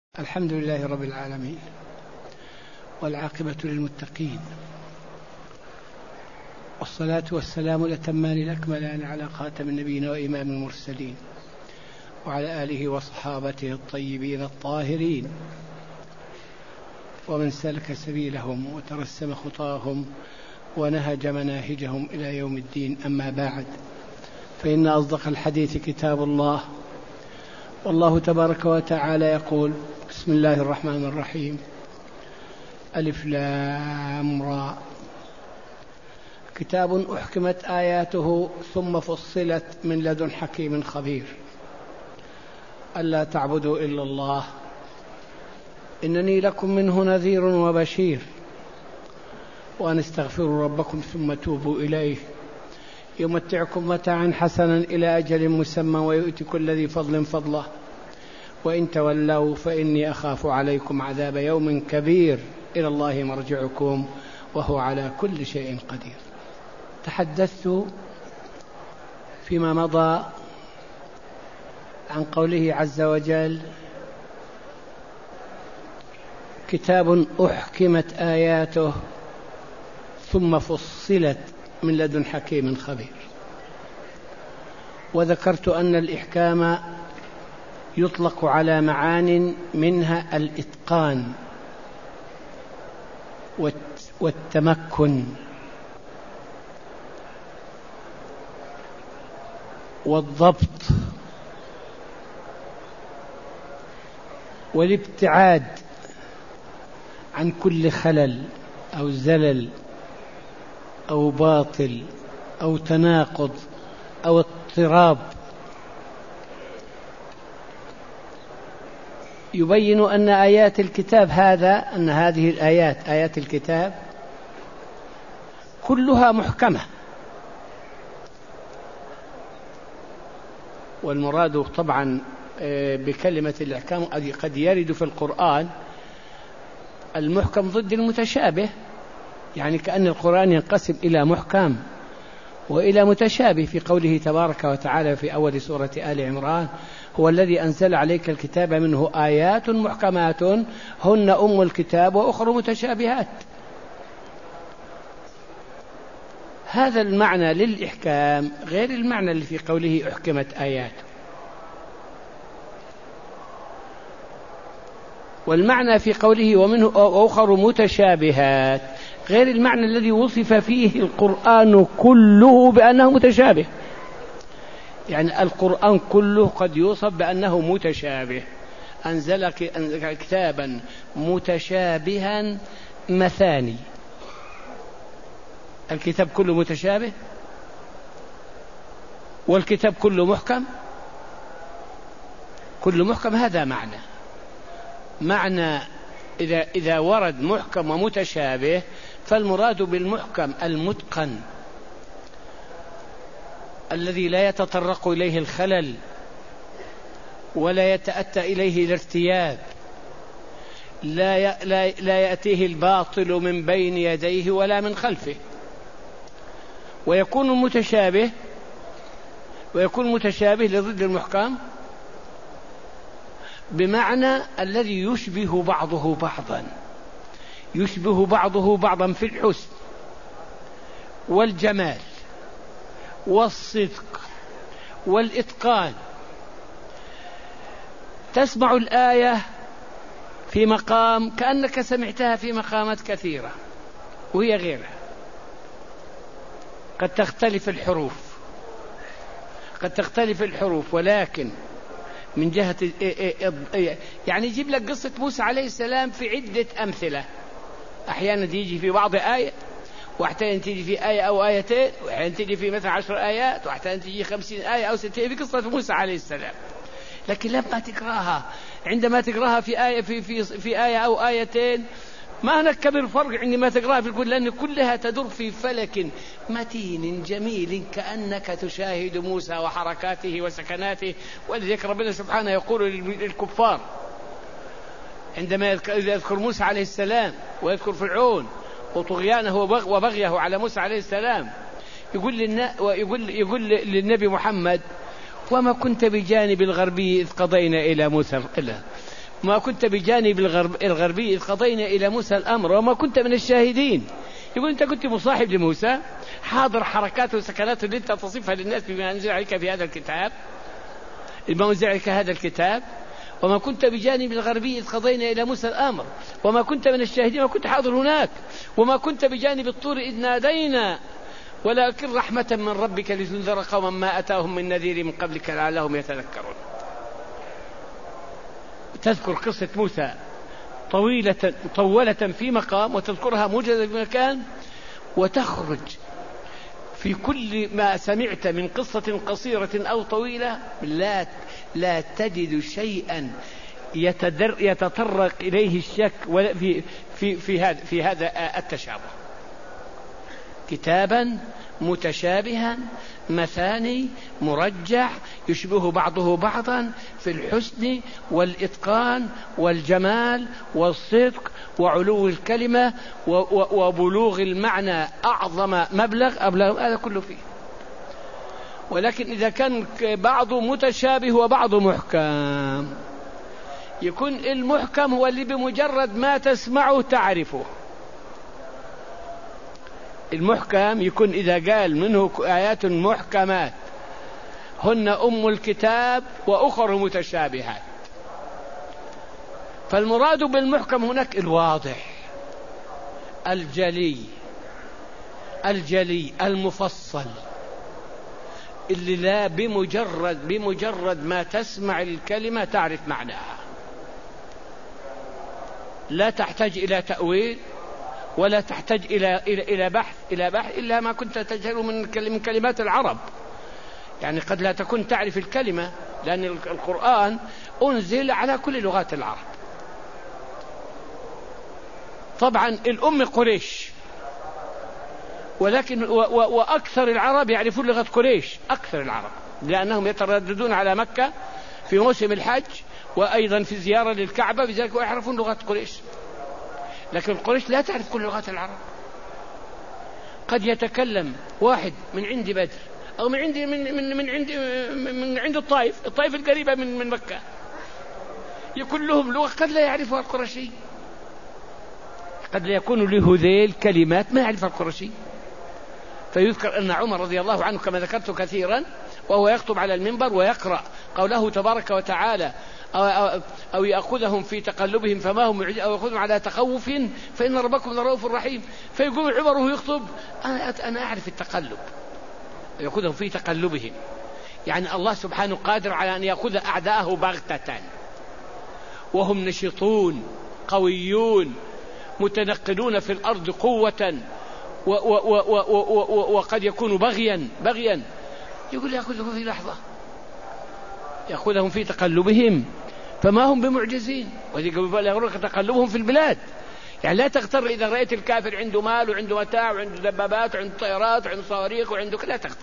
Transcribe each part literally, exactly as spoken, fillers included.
الحمد لله رب العالمين، والعاقبة للمتقين، والصلاة والسلام الأتمان الأكملان على خاتم النبيين وإمام المرسلين، وعلى آله وصحابته الطيبين الطاهرين، ومن سلك سبيلهم وترسم خطاهم ونهج مناهجهم إلى يوم الدين. أما بعد، فإن أصدق الحديث كتاب الله، والله تبارك وتعالى يقول: بسم الله الرحمن الرحيم، ألف لام را، كتاب أحكمت آياته ثم فصلت من لدن حكيم خبير، ألا تعبدوا إلا الله إنني لكم منه نذير وبشير، وأن استغفروا ربكم ثم توبوا إليه يمتعكم متاعا حسنا إلى أجل مسمى ويؤتي كل ذي فضل فضله، وإن تولوا فإني أخاف عليكم عذاب يوم كبير، إلى الله مرجعكم وهو على كل شيء قدير. تحدثت فيما مضى عن قوله عز وجل: كتاب أحكمت آياته ثم فصلت من لدن حكيم خبير. وذكرت أن الإحكام يطلق على معان منها الإتقان والتمكن والضبط والابتعاد عن كل خلل أو زلل أو باطل أو تناقض أو اضطراب. يبين أن آيات الكتاب هذا أن هذه الآيات آيات الكتاب كلها محكمة، والمراد طبعا بكلمة الإحكام قد يرد في القرآن المحكم ضد المتشابه، يعني كأن القرآن ينقسم إلى محكم وإلى متشابه، في قوله تبارك وتعالى في أول سورة آل عمران: هو الذي أنزل عليك الكتاب منه آيات محكمات هن أم الكتاب وأخر متشابهات. هذا المعنى للإحكام غير المعنى اللي في قوله أحكمت آيات، والمعنى في قوله ومنه أخر متشابهات غير المعنى الذي وصف فيه القرآن كله بأنه متشابه. يعني القرآن كله قد يوصف بأنه متشابه: أنزل كتابا متشابها مثاني. الكتاب كله متشابه والكتاب كله محكم، كله محكم. هذا معنى معنى إذا, إذا ورد محكم ومتشابه، فالمراد بالمحكم المتقن الذي لا يتطرق إليه الخلل ولا يتأتى إليه الارتياب، لا, لا, لا يأتيه الباطل من بين يديه ولا من خلفه. ويكون متشابه ويكون متشابه لضد المحكم بمعنى الذي يشبه بعضه بعضا، يشبه بعضه بعضا في الحسن والجمال والصدق والإتقان. تسمع الآية في مقام كأنك سمعتها في مقامات كثيرة وهي غيرها، قد تختلف الحروف قد تختلف الحروف ولكن من جهة يعني يجيب لك قصة موسى عليه السلام في عدة أمثلة، أحيانا تيجي في بعض آية، وأحيانا تيجي في آية أو آيتين، وأحيانا تيجي في مثلا عشر آيات، وأحيانا تيجي خمسين آية أو ستين في قصة موسى عليه السلام. لكن لما تقراها عندما تقراها في آية في في في آية أو آيتين ما هناك كبير فرق عندما تقراها في الكل، لأن كلها تدور في فلك متين جميل كأنك تشاهد موسى وحركاته وسكناته. ولذلك ربنا سبحانه يقول للكفار عندما يذكر موسى عليه السلام ويذكر فرعون وطغيانه وبغيه على موسى عليه السلام، يقول للنا ويقول يقول للنبي محمد: وما كنت بجانب الغربي إذ قضينا إلى موسى ما كنت بجانب الغرب الغربي إذ قضينا إلى موسى الأمر وما كنت من الشاهدين. يقول أنت كنت مصاحب لموسى، حاضر حركاته وسكناته اللي أنت تصفها للناس بما أنزل عليك في هذا الكتاب، بما أنزل عليك هذا الكتاب. وما كنت بجانب الغربي إذ قضينا إلى موسى الأمر وما كنت من الشاهدين، ما كنت حاضر هناك. وما كنت بجانب الطور إذ نادينا ولكن رحمة من ربك لتنذر قوما ما أتاهم من نذير من قبلك لعلهم يتذكرون. تذكر قصة موسى طويلة طولة في مقام، وتذكرها موجزة في مكان، وتخرج في كل ما سمعت من قصة قصيرة أو طويلة لا لا تجد شيئا يتدر يتطرق إليه الشك في في في هذا في هذا التشابه. كتابا متشابها مثاني مرجع يشبه بعضه بعضا في الحسن والإتقان والجمال والصدق وعلو الكلمة وبلوغ المعنى أعظم مبلغ أبلغ، هذا كله فيه. ولكن إذا كان بعضه متشابه وبعضه محكم، يكون المحكم هو اللي بمجرد ما تسمعه تعرفه. المحكم يكون إذا قال منه آيات محكمات هن أم الكتاب وأخر متشابهات. فالمراد بالمحكم هناك الواضح الجلي الجلي المفصل، اللي لا بمجرد بمجرد ما تسمع الكلمة تعرف معناها، لا تحتاج إلى تأويل ولا تحتاج إلى إلى إلى بحث إلى بحث إلا ما كنت تجهل من كلمات العرب. يعني قد لا تكون تعرف الكلمة، لأن القرآن أنزل على كل لغات العرب. طبعا الأم قريش، ولكن وأكثر العرب يعرفون لغة قريش، أكثر العرب، لأنهم يترددون على مكة في موسم الحج وأيضا في زيارة للكعبة، بذلك يعرفون لغة قريش. لكن قريش لا تعرف كل لغات العرب. قد يتكلم واحد من عند بدر أو من عند من من من عند من عند الطائف، الطائف القريبة من من مكة، يكون لهم لغة قد لا يعرفها القرشي، قد لا يكون له ذيل كلمات ما يعرفها القرشي. فيذكر أن عمر رضي الله عنه كما ذكرت كثيرا وهو يخطب على المنبر ويقرأ قوله تبارك وتعالى أو, أو, أو يأخذهم في تقلبهم فما هم أو يأخذهم على تخوف فإن ربكم لرؤوف رحيم. فيقول عمر وهو يخطب أنا, أنا أعرف التقلب، يأخذهم في تقلبهم، يعني الله سبحانه قادر على أن يأخذ أعداءه بغتة وهم نشطون قويون متنقلون في الأرض قوة و و و و و وقد يكون بغيا بغيا يقول يأخذهم في لحظة، يأخذهم في تقلبهم فما هم بمعجزين. ويقول يغرك تقلبهم في البلاد، يعني لا تغتر إذا رأيت الكافر عنده مال وعنده متاع وعنده دبابات وعنده طيارات وعنده صواريخ وعنده، لا تغتر،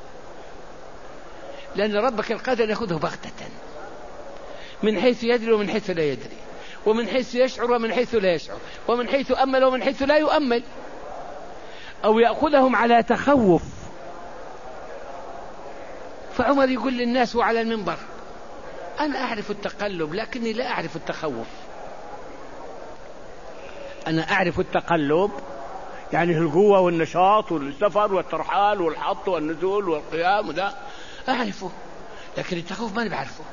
لأن ربك القادر يأخذه بغتة من حيث يدري ومن حيث لا يدري، ومن حيث يشعر ومن حيث لا يشعر، ومن حيث أمل ومن حيث لا يؤمل، أو يأخذهم على تخوف. فعمر يقول للناس وعلى المنبر أنا أعرف التقلب لكني لا أعرف التخوف. أنا أعرف التقلب يعني القوة والنشاط والسفر والترحال والحط والنزول والقيام وده أعرفه، لكن التخوف ما بعرفه.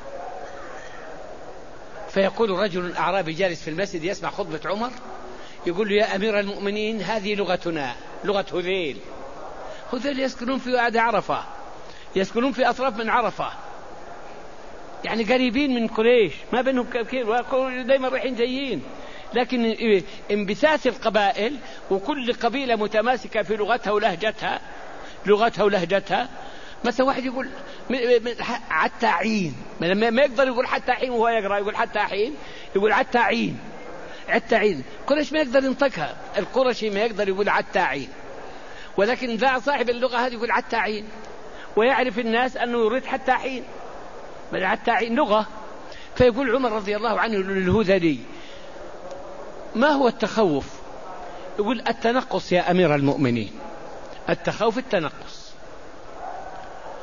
فيقول رجل أعرابي جالس في المسجد يسمع خطبة عمر يقول له يا أمير المؤمنين هذه لغتنا، لغة هذيل. هذيل يسكنون في وادي عرفة، يسكنون في أطراف من عرفة، يعني قريبين من قريش، ما بينهم كثير، دائما رايحين جايين. لكن انبثاث القبائل وكل قبيلة متماسكة في لغتها ولهجتها، لغتها ولهجتها. مثلا واحد يقول حتى عين، ما يقدر يقول حتى حين وهو يقرأ، يقول حتى حين، يقول حتى عين، حتى عين. قريش ما يقدر ينطقها، القرشي ما يقدر يقول حتى عين، ولكن ذا صاحب اللغة هذه يقول حتى عين، ويعرف الناس أنه يريد حتى حين، بل حتى عين لغة. فيقول عمر رضي الله عنه للهذلي ما هو التخوف؟ يقول التنقص يا أمير المؤمنين، التخوف التنقص،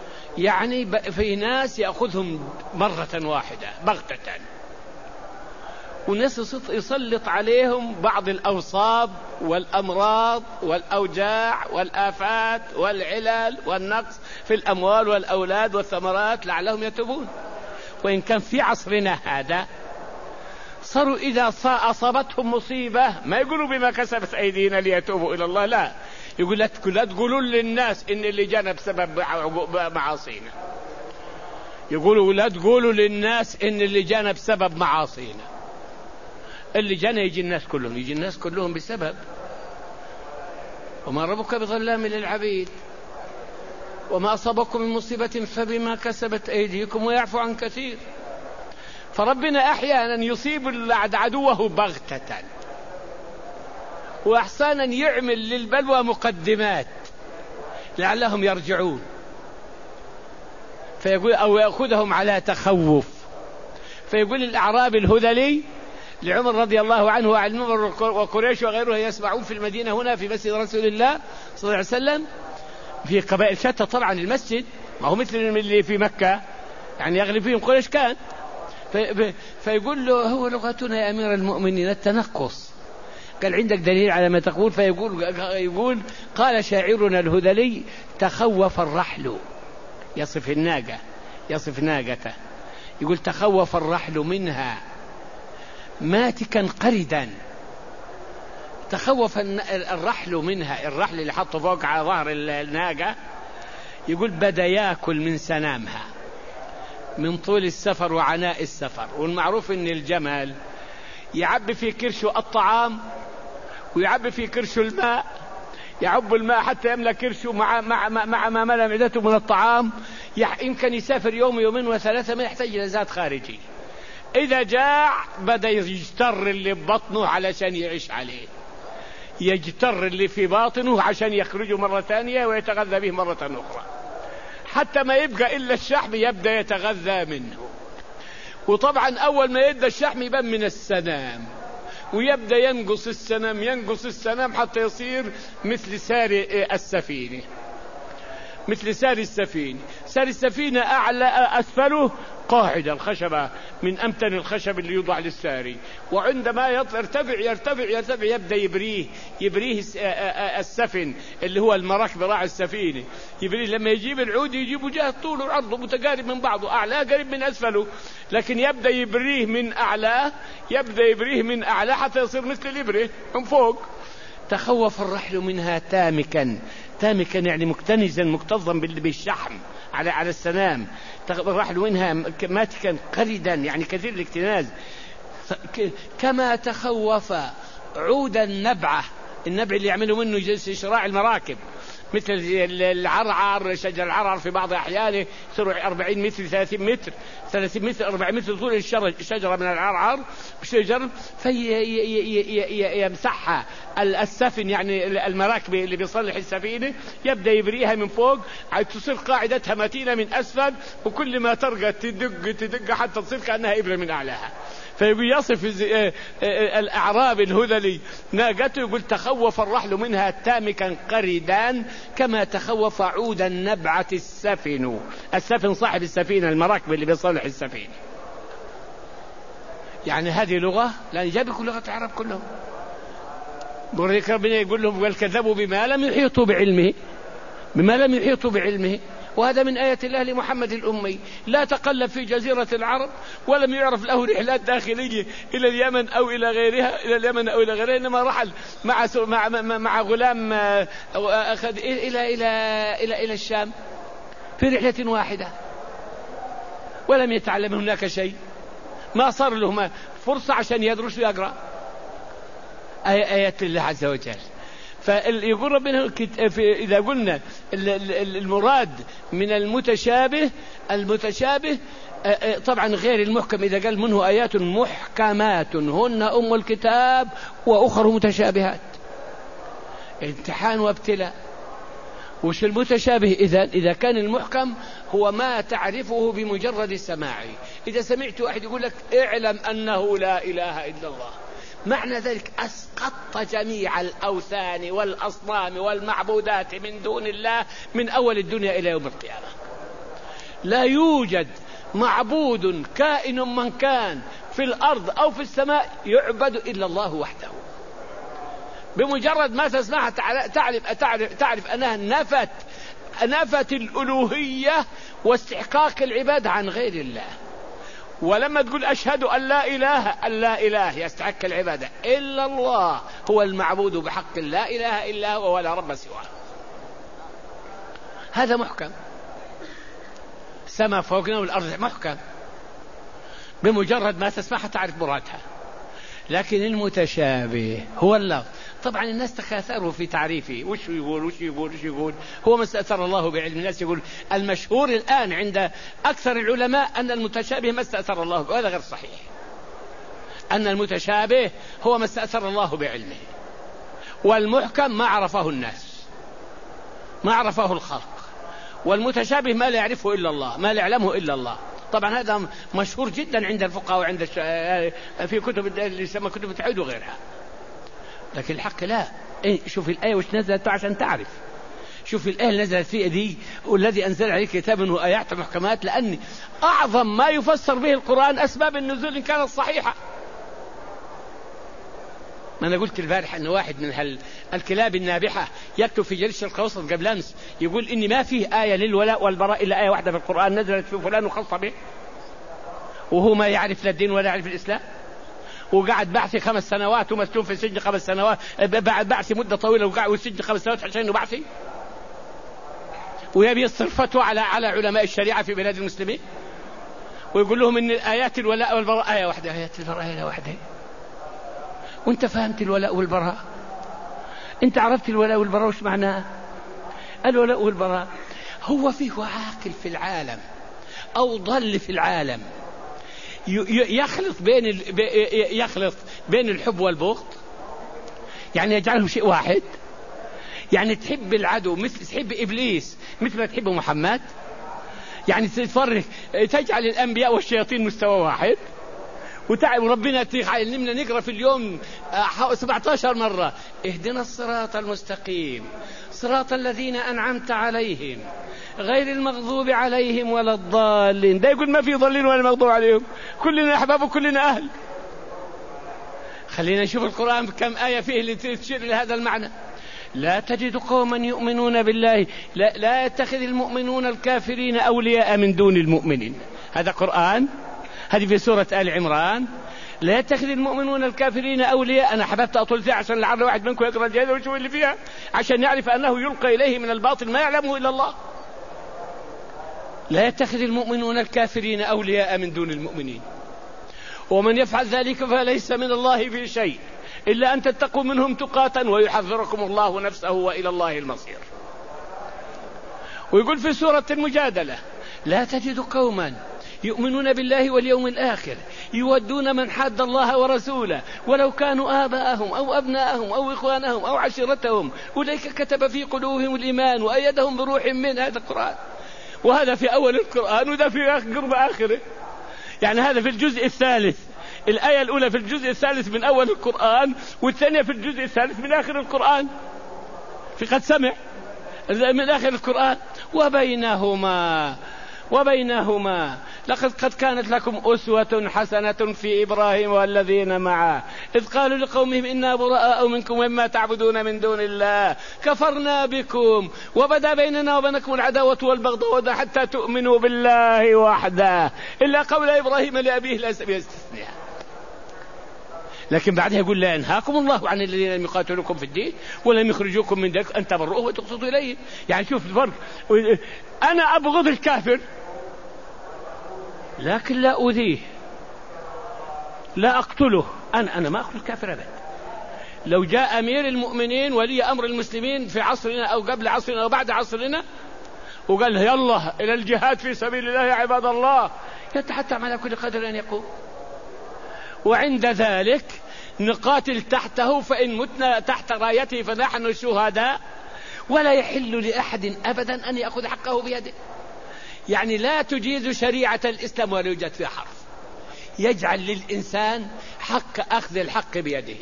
يعني في ناس يأخذهم مرة واحدة بغتة والناس يسلط عليهم بعض الأوصاب والأمراض والأوجاع والآفات والعلل والنقص في الأموال والأولاد والثمرات لعلهم يتوبون. وإن كان في عصرنا هذا صاروا إذا أصابتهم مصيبة ما يقولوا بما كسبت أيدينا ليتوبوا إلى الله، لا، يقول لا تقولوا للناس إن اللي جانا بسبب معاصينا، يقولوا لا تقولوا للناس إن اللي جانا بسبب معاصينا. اللي جانا يجي الناس كلهم، يجي الناس كلهم بسبب. وما ربك بظلام للعبيد، وما أصابكم من مصيبة فبما كسبت أيديكم ويعفو عن كثير. فربنا أحيانا يصيب عدوه بغتة، وأحسانا يعمل للبلوى مقدمات لعلهم يرجعون، فيقول أو يأخذهم على تخوف. فيقول الأعرابي الهذلي لعمر رضي الله عنه وعن عمر وقريش وغيرها يسمعون في المدينة هنا في مسجد رسول الله صلى الله عليه وسلم في قبائل شتى طبعا، المسجد ما هو مثل اللي في مكة يعني يغلب فيهم قريش كان. في فيقول له هو لغتنا يا أمير المؤمنين التنقص. قال عندك دليل على ما تقول؟ فيقول يقول قال شاعرنا الهذلي تخوف الرحل، يصف الناقة، يصف ناقته، يقول تخوف الرحل منها ماتكا قردا. تخوف الرحل منها، الرحل اللي حطه فوق على ظهر الناقة، يقول بدا ياكل من سنامها من طول السفر وعناء السفر. والمعروف ان الجمل يعبي في كرشه الطعام ويعبي في كرشه الماء، يعب الماء حتى يملأ كرشه مع مع مع ما ملأ معدته من الطعام، يمكن يسافر يوم يومين وثلاثة ما يحتاج إلى زاد خارجي. إذا جاع بدأ يجتر اللي ببطنه علشان يعيش عليه، يجتر اللي في باطنه عشان يخرجه مرة ثانية ويتغذى به مرة أخرى، حتى ما يبقى إلا الشحم يبدأ يتغذى منه. وطبعا أول ما يبدأ الشحم يبان من السنام، ويبدأ ينقص السنام ينقص السنام حتى يصير مثل سار السفينة، مثل سار السفينة. سار السفينة أعلى أسفله قاعدة الخشبة من أمتن الخشب اللي يوضع للساري، وعندما يرتفع يرتفع يرتفع يبدأ يبريه يبريه السفن اللي هو المراكب راعي السفينة، يبريه. لما يجيب العود يجيبه جهة طوله وعرضه متقارب من بعضه، أعلاه قريب من أسفله، لكن يبدأ يبريه من أعلاه، يبدأ يبريه من أعلاه حتى يصير مثل الإبرة من فوق. تخوف الرحل منها تامكا، تامكا يعني مكتنزا مكتظا بالشحم على على السنام. الرحل منها ماتكا قردا يعني كثير الاكتناز. كما تخوف عود النبعة، النبع اللي يعملوا منه شراع المراكب، مثل العرعر، شجر العرعر في بعض أحيانه يصير أربعين متر ثلاثين متر ثلاثين متر أربعين متر طول الشجرة من العرعر بشجر، فيمسحها السفن يعني المراكب اللي بيصلح السفينة، يبدأ يبريها من فوق تصير قاعدتها متينة من أسفل، وكل ما ترقى تدق تدق حتى تصير كأنها إبرة من أعلاها. فيصف الأعراب الهذلي ناقته، يقول تخوف الرحل منها تامكا قردان كما تخوف عود النبعة السفن. السفن صاحب السفينة، المراكب اللي بيصلح السفينة. يعني هذه لغة لأن جابكم لغة العرب كلهم. ربنا يقول لهم والكذبوا بما لم يحيطوا بعلمه، بما لم يحيطوا بعلمه. وهذا من آية الله لمحمد الأمي، لا تقلب في جزيرة العرب ولم يعرف له رحلات داخلية إلى اليمن أو إلى غيرها، إلى اليمن أو إلى غيرها، إنما رحل مع مع مع غلام أخذ إلى إلى إلى إلى الشام في رحلة واحدة، ولم يتعلم هناك شيء، ما صار له فرصة عشان يدرس ويقرأ آيات الله عز وجل. فيقول ربنا إذا قلنا المراد من المتشابه، المتشابه طبعا غير المحكم، إذا قال منه آيات محكمات هن أم الكتاب وأخر متشابهات، امتحان وابتلاء. وش المتشابه إذا؟ إذا كان المحكم هو ما تعرفه بمجرد السماع. إذا سمعت واحد يقول لك اعلم أنه لا إله إلا الله، معنى ذلك أسقطت جميع الأوثان والأصنام والمعبودات من دون الله من أول الدنيا إلى يوم القيامة. لا يوجد معبود كائن من كان في الأرض أو في السماء يعبد إلا الله وحده. بمجرد ما تسمعها تعرف, تعرف, تعرف أنها نفت نفت الألوهية واستحقاق العبادة عن غير الله. ولما تقول أشهد أن لا إله أن لا إله يستحق العبادة إلا الله، هو المعبود بحق لا إله إلا هو ولا رب سواه. هذا محكم، السماء فوقنا والأرض محكم، بمجرد ما تسمعها تعرف مرادها. لكن المتشابه هو اللفظ. طبعا الناس تكاثروا في تعريفه، وش يقول وش يقول وش يقول هو ما استأثر الله بعلم. الناس يقول المشهور الآن عند أكثر العلماء أن المتشابه ما استأثر الله به، وهذا غير صحيح. أن المتشابه هو ما استأثر الله بعلمه، والمحكم ما عرفه الناس، ما عرفه الخلق، والمتشابه ما لا يعرفه إلا الله، ما لا يعلمه إلا الله. طبعا هذا مشهور جدا عند الفقهاء وعند الش... في كتب اللي يسمى كتب التوحيد وغيرها. لكن الحق لا. إيه، شوف الآية وش نزلت عشان تعرف. شوف الآية اللي نزلت فيها دي، والذي أنزل عليه كتابا وآيات محكمات، لأن أعظم ما يفسر به القرآن أسباب النزول إن كانت صحيحة. ما أنا قلت البارح أن واحد من هال الكلاب النابحة يكتب في جريدة الشرق الأوسط قبل أمس يقول إني ما فيه آية للولاء والبراء إلا آية واحدة في القرآن نزلت في فلان وخاصة به، وهو ما يعرف لا الدين ولا يعرف الإسلام، وقعد بعثي خمس سنوات ومسجون في السجن خمس سنوات، بعد بعثي مدة طويلة وقعد والسجن خمس سنوات عشان بعثي، ويبي يصرف فتوى على على علماء الشريعة في بلاد المسلمين ويقول لهم إن آيات الولاء والبراء آية واحدة. آيات البراء آية واحدة. وانت فهمت الولاء والبراء؟ انت عرفت الولاء والبراء وش معناه؟ الولاء والبراء هو فيه عاقل في العالم او ضل في العالم يخلط بين يخلط بين الحب والبغض، يعني يجعله شيء واحد. يعني تحب العدو مثل تحب ابليس مثل ما تحب محمد، يعني تفرق تجعل الانبياء والشياطين مستوى واحد. وتعب ربنا علمنا نقرأ في اليوم سبعة عشر مرة اهدنا الصراط المستقيم صراط الذين أنعمت عليهم غير المغضوب عليهم ولا الضالين. ده يقول ما في ضالين ولا مغضوب عليهم، كلنا أحباب وكلنا أهل. خلينا نشوف القرآن كم آية فيه اللي تشير لهذا المعنى. لا تجد قوما يؤمنون بالله لا, لا يتخذ المؤمنون الكافرين أولياء من دون المؤمنين. هذا قرآن، هذه في سورة آل عمران. لا يتخذ المؤمنون الكافرين أولياء. أنا حببت أطول فيها عشان لعل واحد منكم يقرأ الجهاد ويشوف اللي فيها عشان يعرف أنه يلقى إليه من الباطل ما يعلمه إلا الله. لا يتخذ المؤمنون الكافرين أولياء من دون المؤمنين ومن يفعل ذلك فليس من الله في شيء إلا أن تتقوا منهم تقاة ويحذركم الله نفسه وإلى الله المصير. ويقول في سورة المجادلة لا تجد قوما يؤمنون بالله واليوم الآخر يودون من حاد الله ورسوله ولو كانوا آباءهم أو أبناءهم أو إخوانهم أو عشيرتهم أولئك كتب في قلوبهم الإيمان وأيدهم بروح من. هذا القرآن، وهذا في أول القرآن وده في قرب آخره. يعني هذا في الجزء الثالث، الآية الأولى في الجزء الثالث من أول القرآن والثانية في الجزء الثالث من آخر القرآن، في قد سمع من آخر القرآن. وبينهما وبينهما لقد قد كانت لكم أسوة حسنة في إبراهيم والذين معه إذ قالوا لقومهم إنا براء منكم ومما تعبدون من دون الله كفرنا بكم وبدا بيننا وبينكم العداوة والبغضاء حتى تؤمنوا بالله وحده إلا قول إبراهيم لأبيه لا سبيل استثناء. لكن بعدها يقول لا ينهاكم الله عن الذين لم يقاتلوكم في الدين ولم يخرجوكم من دينكم أن تبروه وتقسطوا إليه. يعني شوف الفرق، أنا أبغض الكافر لكن لا أؤذيه لا أقتله. أنا أنا ما أقتل الكافر أبدا. لو جاء أمير المؤمنين ولي أمر المسلمين في عصرنا أو قبل عصرنا أو بعد عصرنا وقال يلا إلى الجهاد في سبيل الله يا عباد الله، يتحتم على كل قدر أن يقوم، وعند ذلك نقاتل تحته فإن متنا تحت رايته فنحن الشهداء. ولا يحل لأحد أبدا أن يأخذ حقه بيده. يعني لا تجيز شريعة الإسلام ولا يوجد فيها حرف يجعل للإنسان حق أخذ الحق بيده.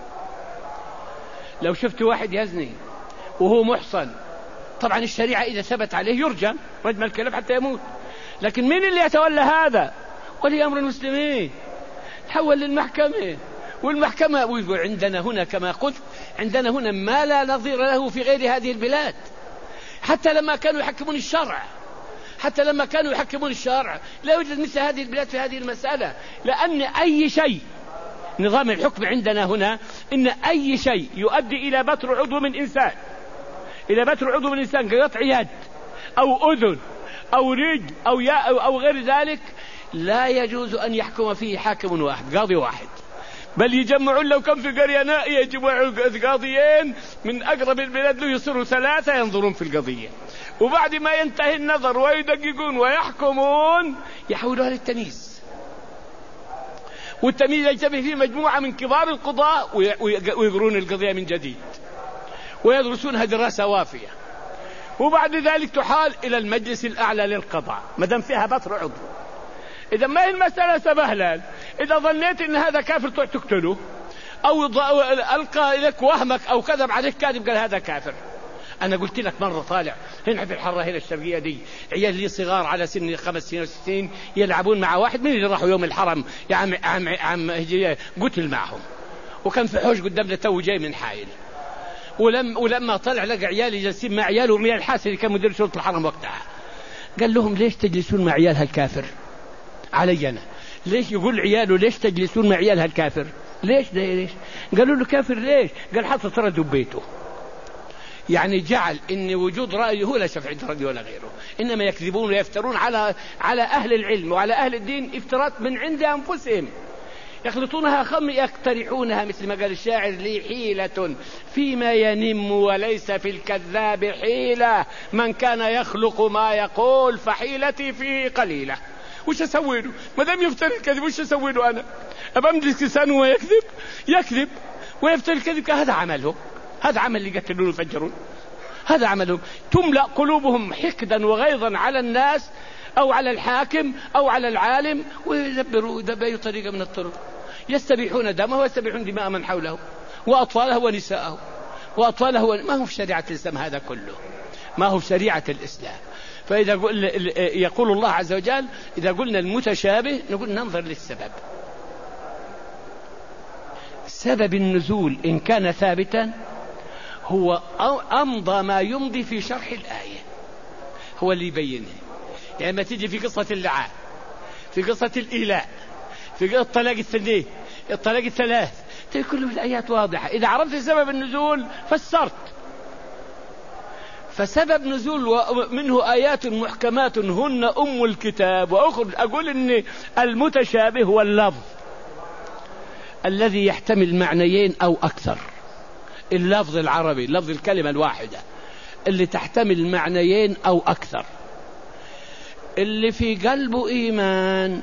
لو شفت واحد يزني وهو محصن طبعا الشريعة إذا ثبت عليه يرجم رجم الكلب حتى يموت، لكن مين اللي يتولى هذا؟ ولي أمر المسلمين. تحول للمحكمة، والمحكمة ويقول عندنا هنا كما قلت عندنا هنا ما لا نظير له في غير هذه البلاد. حتى لما كانوا يحكمون الشرع حتى لما كانوا يحكمون الشرع لا يوجد مثل هذه البلاد في هذه المسألة، لأن أي شيء نظام الحكم عندنا هنا إن أي شيء يؤدي إلى بتر عضو من إنسان إلى بتر عضو من إنسان كقطع يد أو أذن أو رجل أو, أو, أو غير ذلك لا يجوز أن يحكم فيه حاكم واحد قاضي واحد، بل يجمعون لو كان في قرية نائية يجمعوا قاضيين من أقرب البلاد له يصيروا ثلاثة ينظرون في القضية، وبعد ما ينتهي النظر ويدققون ويحكمون يحولوها للتمييز، والتمييز يجتمع فيه مجموعة من كبار القضاء ويقرون القضية من جديد ويدرسونها دراسة وافية، وبعد ذلك تحال إلى المجلس الأعلى للقضاء ما دام فيها بتر عضو. إذا ما هي المسألة سبهلال، إذا ظنيت إن هذا كافر تقتله أو ألقى لك وهمك أو كذب عليك كاذب قال هذا كافر. أنا قلت لك مرة طالع هنا في الحرة هنا الشرقية دي عيال لي صغار على سن خمس سنين وستين يلعبون مع واحد من اللي راحوا يوم الحرم يا عم عم عم هجرية قتل معهم، وكان في حوش قدامنا تو جاي من حائل، ولم ولما طلع لقى عيالي جالسين مع عياله ومياه الحاسر اللي كان مدير شرطة الحرم وقتها قال لهم ليش تجلسون مع عيال هالكافر علي أنا؟ ليش يقول عياله ليش تجلسون مع عيال هالكافر؟ ليش ده ليش؟ قالوا له كافر ليش؟ قال حط رده ببيته. يعني جعل ان وجود رأي هو لا شفع عند رأي ولا غيره، انما يكذبون ويفترون على على اهل العلم وعلى اهل الدين افتراءات من عند انفسهم، يخلطونها خم يقترحونها مثل ما قال الشاعر لي حيلة فيما ينم وليس في الكذاب حيلة، من كان يخلق ما يقول فحيلتي فيه قليلة. وش اسوي له؟ ما دام يفتري الكذب وش اسوي له انا؟ ابى امسك لسانه ويكذب يكذب ويفتري الكذب، هذا عمله، هذا عمل اللي يقتلون ويفجرون، هذا عملهم. تملأ قلوبهم حقدا وغيظا على الناس أو على الحاكم أو على العالم ويدبروا بأي طريقة من الطرق، يستبيحون دمه ويستبيحون دماء من حوله وأطفاله ونساءه وأطفاله و... ما هو في شريعة الإسلام هذا كله، ما هو في شريعة الإسلام. فإذا يقول الله عز وجل إذا قلنا المتشابه نقول ننظر للسبب، سبب النزول إن كان ثابتا هو أمضى ما يمضي في شرح الآية، هو اللي يبينه. يعني ما تيجي في قصة اللعان، في قصة الإيلاء، في الطلاق الثنين، الطلاق الثلاث، كل الآيات واضحة. إذا عرفت سبب النزول فسرت. فسبب نزول منه آيات محكمات هن أم الكتاب، وأخرج أقول إن المتشابه هو اللفظ الذي يحتمل معنيين أو أكثر. اللفظ العربي لفظ الكلمة الواحدة اللي تحتمل معنيين أو أكثر، اللي في قلبه إيمان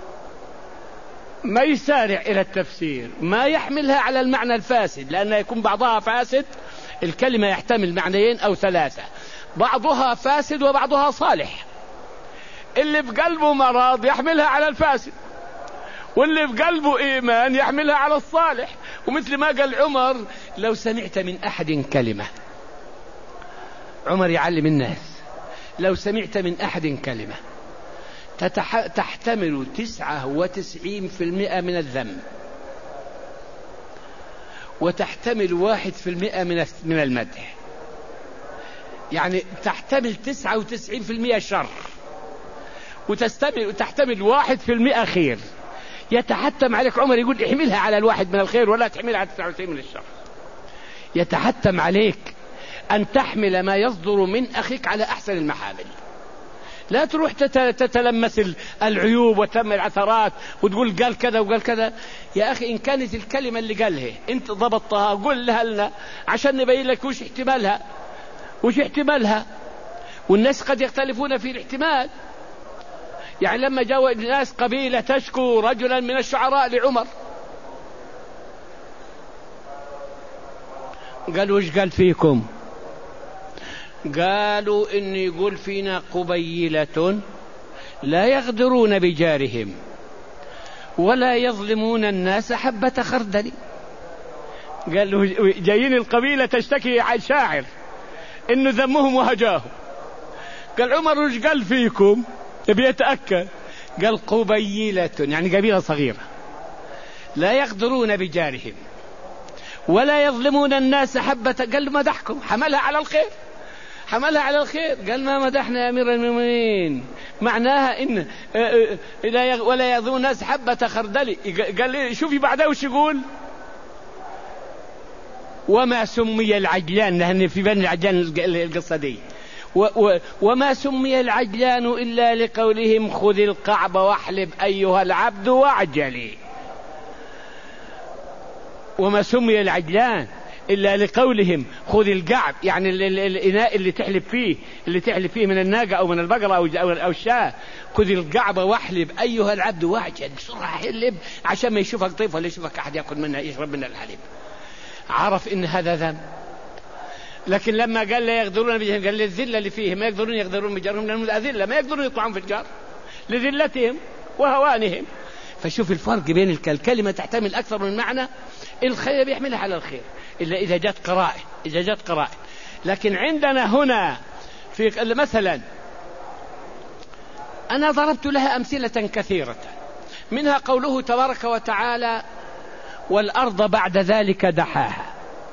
ما يسارع إلى التفسير، ما يحملها على المعنى الفاسد، لأن يكون بعضها فاسد. الكلمة يحتمل معنيين أو ثلاثة، بعضها فاسد وبعضها صالح. اللي في قلبه مرض يحملها على الفاسد، واللي في قلبه إيمان يحملها على الصالح. ومثل ما قال عمر لو سمعت من أحد كلمة، عمر يعلم الناس لو سمعت من أحد كلمة تتح... تحتمل تسعة وتسعين في المئة من الذنب وتحتمل واحد في المئة من من المدح، يعني تحتمل تسعة وتسعين في المئة شر وتستمل وتحتمل واحد في المئة خير، يتحتم عليك عمر يقول احملها على الواحد من الخير ولا تحملها على تسعة وتسعين من الشر. يتحتم عليك أن تحمل ما يصدر من أخيك على أحسن المحامل، لا تروح تتلمس العيوب وتم العثرات وتقول قال كذا وقال كذا. يا أخي إن كانت الكلمة اللي قالها أنت ضبطتها قل لها لنا عشان نبين لك وش احتمالها وش احتمالها. والناس قد يختلفون في الاحتمال. يعني لما جاءوا الناس قبيلة تشكو رجلا من الشعراء لعمر قالوا وش قال فيكم؟ قالوا إن يقول فينا قبيلة لا يغدرون بجارهم ولا يظلمون الناس حبة خردل. قالوا جايين القبيلة تشتكي عن شاعر إنه ذمهم وهجاهم. قال عمر وش قال فيكم؟ يبي يتأكد. قال قبيلة يعني قبيلة صغيرة لا يغدرون بجارهم ولا يظلمون الناس حبة. قال مدحكم، حملها على الخير، حملها على الخير. قال ما مدحنا يا أمير المؤمنين، معناها إن ولا يظلمون الناس حبة خردل. قال لي شوفي بعدها وش يقول: وما سمي العجلان، لأن في بني العجلان القصة دي، وما سمي العجلان إلا لقولهم خذ القعب واحلب أيها العبد واعجلي. وما سمي العجلان إلا لقولهم خذ القعب، يعني الإناء اللي تحلب فيه، اللي تحلب فيه من الناقة أو من البقرة أو الشاة، خذ القعب واحلب أيها العبد واعجل، بسرعة حلب عشان ما يشوفك ضيف ولا يشوفك أحد يأكل منها يشرب منها الحليب. عرف إن هذا ذنب. لكن لما قال لا يقدرون بجههم، قال للذلة اللي فيه ما يقدرون يقدرون بجارهم، لأنهم الأذلة ما يقدرون يطلعون في الجار لذلتهم وهوانهم. فشوف الفرق بين الكلمة تحتمل أكثر من معنى، الخير يحملها على الخير إلا إذا جاءت قرائن، إذا جاءت قرائن. لكن عندنا هنا في مثلا أنا ضربت لها أمثلة كثيرة، منها قوله تبارك وتعالى: والأرض بعد ذلك دحاها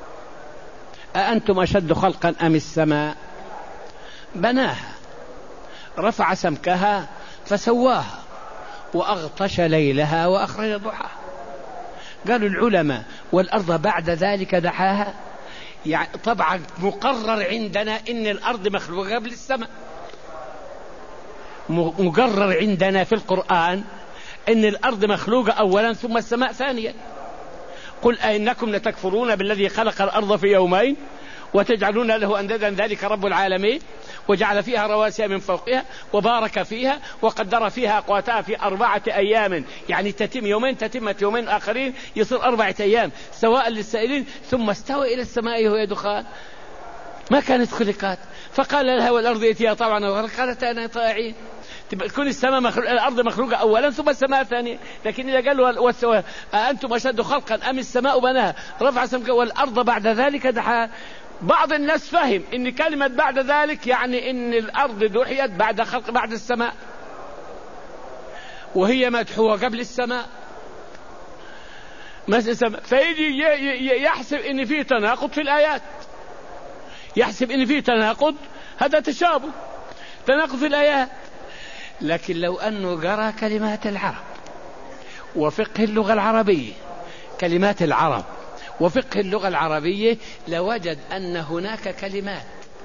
أأنتم أشد خلقا أم السماء بناها رفع سمكها فسواها وأغطش ليلها وأخرج ضحاها. قالوا العلماء: والأرض بعد ذلك دحاها، يعني طبعا مقرر عندنا إن الأرض مخلوقة قبل السماء، مقرر عندنا في القرآن إن الأرض مخلوقة أولا ثم السماء ثانيا. قل أئنكم لتكفرون بالذي خلق الأرض في يومين وتجعلون له أندادا ذلك رب العالمين وجعل فيها رواسي من فوقها وبارك فيها وقدر فيها أقواتها في أربعة أيام، يعني تتم يومين تتمة يومين آخرين يصير أربعة أيام سواء للسائلين. ثم استوى إلى السماء وهي دخان ما كانت خلقات، فقال لها والأرض ائتيها طوعا وكرها قالت أنا طائعين. تكون السماء مخلوق، الأرض مخلوقة أولا ثم السماء ثانية. لكن إذا قالوا أأنتم أشد خلقا أم السماء بناها رفع سمكها والأرض بعد ذلك دحاها، بعض الناس فهم إن كلمة بعد ذلك يعني إن الأرض دحيت بعد خلق بعد السماء، وهي مدحوة قبل السماء. فيجي يحسب إن فيه تناقض في الآيات، يحسب إن فيه تناقض، هذا تشابه تناقض في الآيات. لكن لو أنه قرأ كلمات العرب وفقه اللغة العربية، كلمات العرب وفقه اللغة العربية، لوجد أن هناك كلمات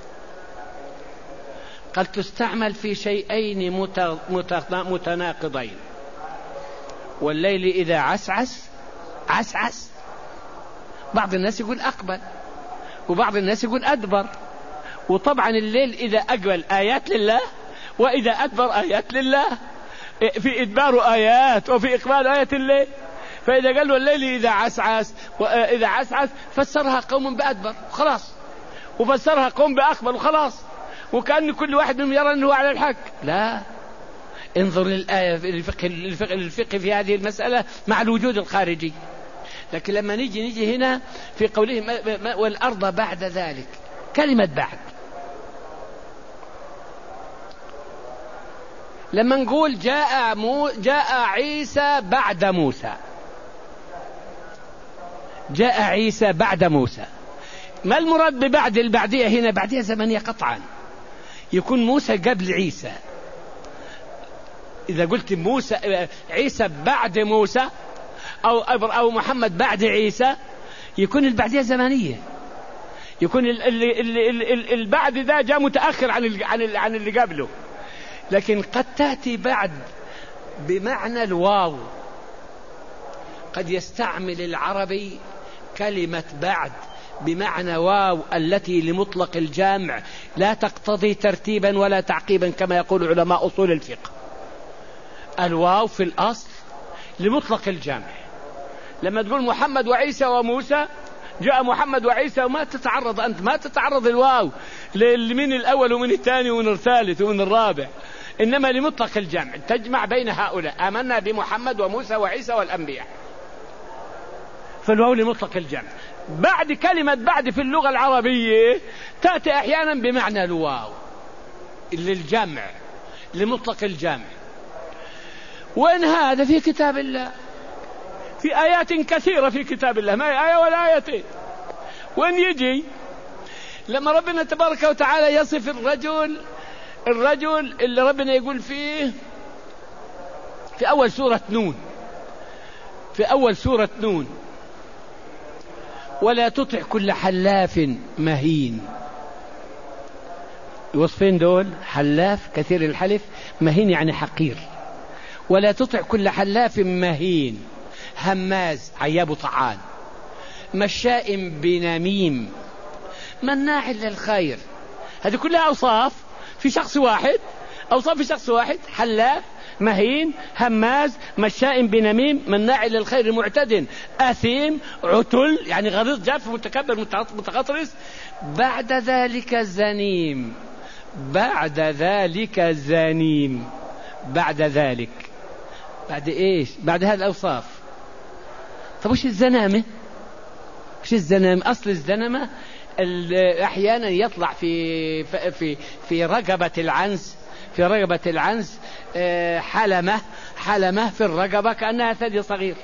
قد تستعمل في شيئين متناقضين. والليل إذا عسعس عسعس، بعض الناس يقول أقبل وبعض الناس يقول أدبر. وطبعا الليل إذا أقبل آيات لله وإذا أدبر آيات لله، في إدبار آيات وفي إقبال آيات الليل. فإذا قالوا الليل إذا عسعس وإذا عسعس فسرها قوم بأدبر خلاص، وفسرها قوم بأقبل وخلاص، وكأن كل واحد منهم يرى أنه على الحق. لا، انظر للآية الفقه, الفقه, الفقه في هذه المسألة مع الوجود الخارجي. لكن لما نيجي نيجي هنا في قوله والأرض بعد ذلك، كلمة بعد، لما نقول جاء, مو جاء عيسى بعد موسى، جاء عيسى بعد موسى، ما المراد ببعد؟ البعدية هنا بعدية زمنية قطعا، يكون موسى قبل عيسى. إذا قلت موسى عيسى بعد موسى أو أو محمد بعد عيسى، يكون البعدية زمنية، يكون البعد ده جاء متأخر عن عن اللي قبله. لكن قد تأتي بعد بمعنى الواو، قد يستعمل العربي كلمة بعد بمعنى واو التي لمطلق الجامع لا تقتضي ترتيبا ولا تعقيبا كما يقول علماء أصول الفقه. الواو في الأصل لمطلق الجامع. لما تقول محمد وعيسى وموسى، جاء محمد وعيسى، وما تتعرض أنت ما تتعرض الواو من الأول ومن الثاني ومن الثالث ومن الرابع، إنما لمطلق الجمع تجمع بين هؤلاء، آمنا بمحمد وموسى وعيسى والأنبياء، فالواو لمطلق الجمع. بعد كلمة بعد في اللغة العربية تأتي أحيانا بمعنى الواو للجمع لمطلق الجمع. وإن هذا في كتاب الله، في آيات كثيرة في كتاب الله، ما هي آية ولا آيتين. وين يجي لما ربنا تبارك وتعالى يصف الرجل الرجل اللي ربنا يقول فيه في أول سورة نون في أول سورة نون ولا تطع كل حلاف مهين. الوصفين دول، حلاف كثير الحلف، مهين يعني حقير. ولا تطع كل حلاف مهين هماز عياب طعان مشاء بنميم مناع للخير. هذه كلها أوصاف في شخص واحد، أوصاف في شخص واحد: حلاف، مهين، هماز، مشاء بنميم، مناع للخير، معتد، أثيم، عتل يعني غليظ جاف متكبر متغطرس، بعد ذلك زنيم. بعد ذلك زنيم بعد ذلك بعد إيش؟ بعد هذه الأوصاف. طب وش الزنامة؟ وش الزنامة؟ أصل الزنامة أحيانا يطلع في في في رقبة العنز في رقبة العنز حلمة حلمة في الرقبة كأنها ثدي صغير.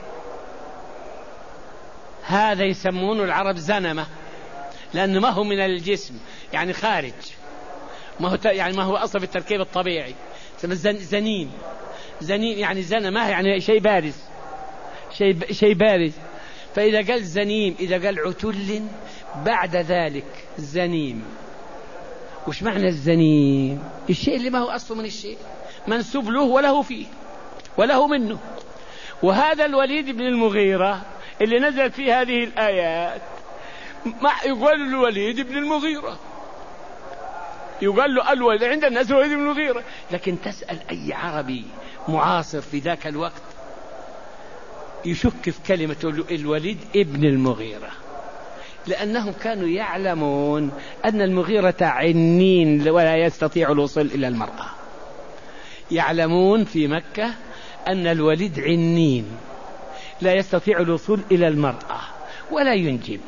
هذا يسمونه العرب زنمة، لأنه ما هو من الجسم، يعني خارج، ما هو يعني ما هو أصل في التركيب الطبيعي. زنين زنين يعني زنمة، يعني شيء بارز، شيء شيء بارز. فإذا قال زنيم، إذا قال عتل، بعد ذلك زنيم. وش معنى الزنيم؟ الشيء اللي ما هو أصله من الشيء، منسوب له وله فيه وله منه. وهذا الوليد بن المغيرة اللي نزل في هذه الآيات ما يقول الوليد بن المغيرة، يقال له الوليد عند الناس الوليد بن المغيرة. لكن تسأل أي عربي معاصر في ذاك الوقت يشك في كلمة الوليد ابن المغيرة، لأنهم كانوا يعلمون أن المغيرة عنين ولا يستطيع الوصول إلى المرأة. يعلمون في مكة أن الوليد عنين لا يستطيع الوصول إلى المرأة ولا ينجب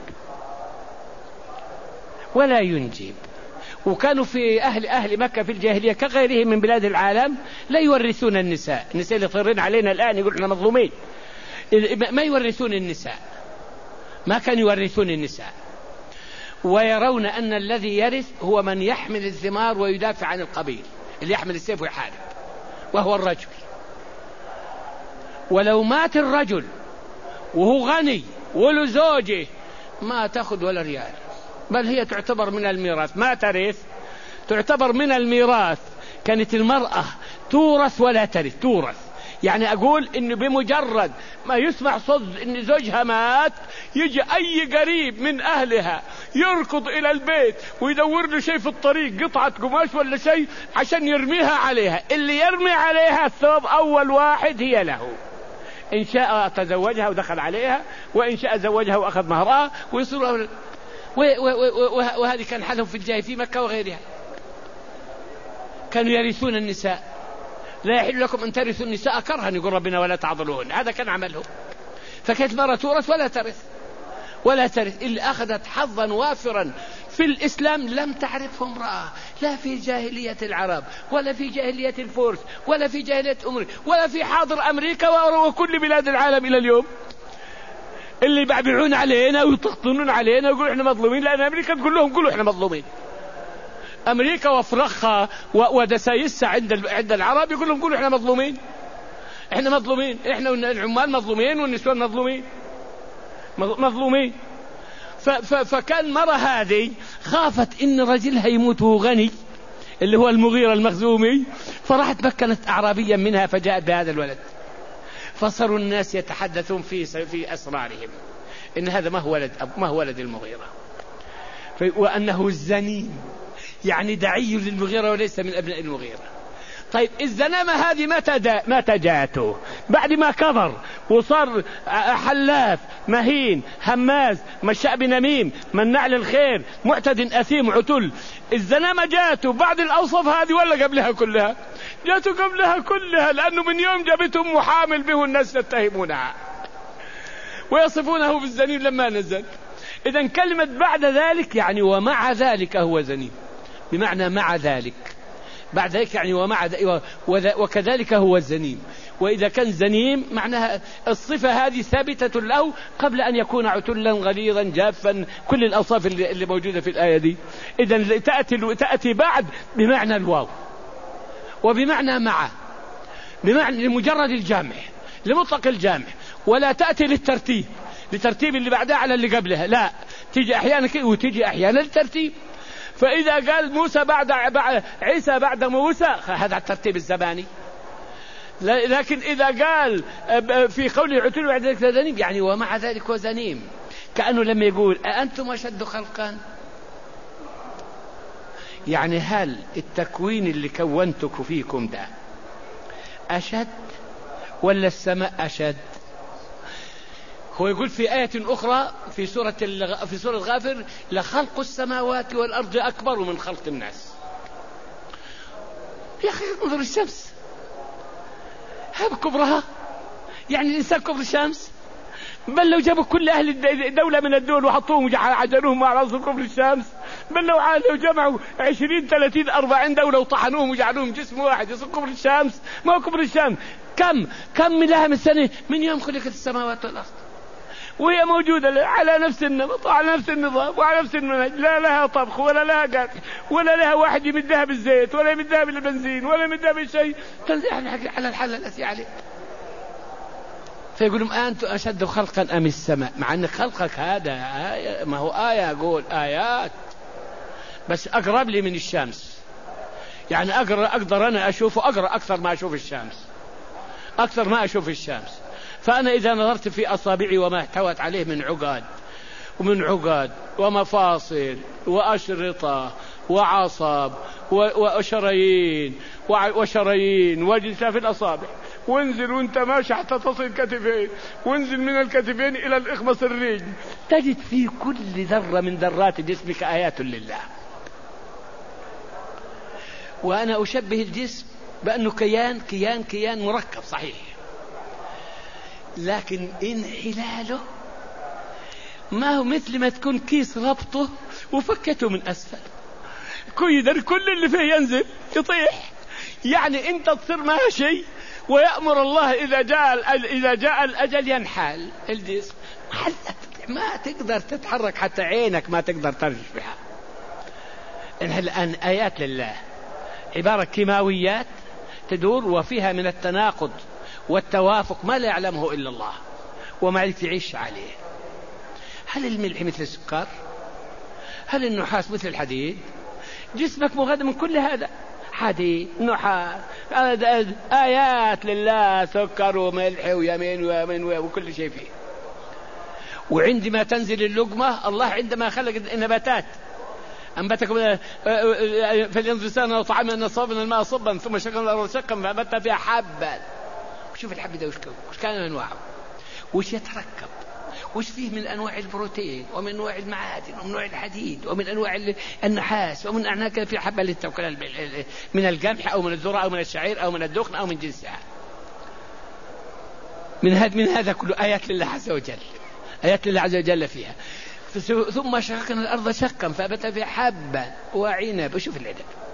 ولا ينجب وكانوا في أهل أهل مكة في الجاهلية كغيرهم من بلاد العالم لا يورثون النساء. النساء اللي طرين علينا الآن يقول احنا مظلومين، ما يورثون النساء، ما كانوا يورثون النساء. ويرون أن الذي يرث هو من يحمل الثمار ويدافع عن القبيل، اللي يحمل السيف ويحارب، وهو الرجل. ولو مات الرجل وهو غني وله زوجه ما تأخذ ولا ريال، بل هي تعتبر من الميراث، ما ترث، تعتبر من الميراث. كانت المرأة تورث ولا ترث، تورث. يعني أقول إنه بمجرد ما يسمع صوت إن زوجها مات يجي أي قريب من أهلها يركض إلى البيت ويدور له شيء في الطريق، قطعة قماش ولا شيء، عشان يرميها عليها. اللي يرمي عليها الثوب أول واحد هي له، إن شاء تزوجها ودخل عليها، وإن شاء زوجها وأخذ مهرها ويصير. وهذه كان حالهم في الجاهلية في مكة وغيرها، كانوا يرثون النساء. لا يحل لكم أن ترثوا النساء كرها يقول ربنا ولا تعضلوهن، هذا كان عملهم. فكانت المرأة تورث ولا ترث ولا ترث. اللي أخذت حظا وافرا في الإسلام لم تعرفه امرأة، لا في جاهلية العرب ولا في جاهلية الفرس ولا في جاهلية أمريكا ولا في حاضر أمريكا وكل بلاد العالم إلى اليوم. اللي يبعبعون علينا ويطقطنون علينا ويقولوا احنا مظلومين، لأن أمريكا تقول لهم قولوا احنا مظلومين. أمريكا وفرخها ودسايسها عند عند العرب يقول لهم قولوا احنا مظلومين، احنا مظلومين، احنا العمال مظلومين والنسوان مظلومين مظلومين. فكان المرأة هذه خافت إن رجلها يموت وهو غني، اللي هو المغيرة المخزومي، فراحت مكنت أعرابيا منها فجاءت بهذا الولد. فصاروا الناس يتحدثون في في أسرارهم إن هذا ما هو ولد ما هو ولد المغيرة، وأنه الزنيم، يعني دعي للمغيرة وليس من أبناء المغيرة. طيب الزنامة هذه متى متى جاءته؟ بعد ما كبر وصار حلاف، مهين، هماز، مشاء بنميم، مناع للخير، معتد، أثيم، عتل. الزنامة جاءته بعد الأوصاف هذه ولا قبلها كلها؟ جاءته قبلها كلها، لأنه من يوم جابتهم وحامل به الناس يتهمونها ويصفونه بالزنيم لما نزل. إذن كلمة بعد ذلك يعني ومع ذلك هو زنيم، بمعنى مع ذلك، بعد ذلك يعني ومع ذلك وكذلك هو الزنيم. وإذا كان زنيم معناها الصفة هذه ثابتة له قبل أن يكون عتلا غليظا جافا، كل الأوصاف اللي موجودة في الآية دي. إذا تأتي, تأتي بعد بمعنى الواو وبمعنى معه، بمعنى لمجرد الجامع، لمطلق الجامع، ولا تأتي للترتيب، لترتيب اللي بعدها على اللي قبلها، لا، تيجي أحيانا كده وتيجي أحيانا للترتيب. فإذا قال موسى بعد عيسى بعد موسى هذا الترتيب الزماني. لكن إذا قال في قوله عتل بعد ذلك زنيم يعني ومع ذلك وزنيم، كأنه لما يقول أأنتم أشد خلقا، يعني هل التكوين اللي كونتك فيكم ده أشد ولا السماء أشد؟ هو يقول في آية أخرى في سورة في سورة غافر لخلق السماوات والأرض أكبر من خلق الناس. يا أخي انظر الشمس هذا كبرها، يعني الإنسان كبر الشمس؟ بل لو جابوا كل أهل دولة من الدول وحطوهم وعجلوهم على رأس كبر الشمس، بل لو لو جمعوا عشرين ثلاثين أربعين دولة وطحنوهم وجعلوهم جسم واحد يصير كبر الشمس. ما هو كبر الشمس كم كم لها من سنة من يوم خلقت السماوات والأرض، وهي موجودة على نفس النمط وعلى نفس النظام وعلى نفس المنهج، لا لها طبخ ولا لها قدح ولا لها واحد يمدها بالزيت ولا يمدها بالبنزين ولا يمدها بالشيء، تنزل على الحل الأسي عليه. فيقولون أنتم أشد خلقا أم السماء، مع أن خلقك هذا آية، ما هو آية، أقول آيات بس أقرب لي من الشمس، يعني أقدر, أقدر أنا أشوفه أقرأ أكثر ما أشوف الشمس، أكثر ما أشوف الشمس. فأنا إذا نظرت في أصابعي وما احتوت عليه من عقاد ومن عقاد ومفاصل وأشرطة وعصب وشرايين وشرايين وجلسة في الأصابع، وانزل وانت ماشي حتى تصل الكتفين، وانزل من الكتفين إلى الإخمص الرجل، تجد في كل ذرة من ذرات جسمك آيات لله. وأنا أشبه الجسم بأنه كيان كيان كيان مركب صحيح، لكن انحلاله ما هو مثل ما تكون كيس ربطه وفكته من أسفل، كل كل اللي فيه ينزل يطيح. يعني أنت تصير ماشي ويأمر الله إذا جاء إذا جاء الأجل ينحل الجسم، ما تقدر تتحرك، حتى عينك ما تقدر ترجع بها. الآن آيات لله عبارة كيماويات تدور وفيها من التناقض والتوافق ما لا يعلمه إلا الله، وما عليك تعيش عليه. هل الملح مثل السكر؟ هل النحاس مثل الحديد؟ جسمك مغذى من كل هذا، حديد نحاس، آيات لله، سكر وملح ويمين ويمين وكل شيء فيه. وعندما تنزل اللقمة، الله عندما خلق النباتات أنبتكم فالإنسان وطعمنا نصاب من الماء صبا ثم شقنا الأرض شقا فأنبتنا فيها حبا. وشوف الحب ده وش كان من أنواعه، وش يتركب، وش فيه من أنواع البروتين ومن أنواع المعادن ومن أنواع الحديد ومن أنواع النحاس ومن أعناك في حبة للتوكل من القمح أو من الذرة أو من الشعير أو من الدخن أو من جنسها. من هذا من هذا كله آيات لله عز وجل، آيات لله عز وجل فيها. ثم شققنا الأرض شقا فأنبت فيها حبا وعنب. شوف العنب،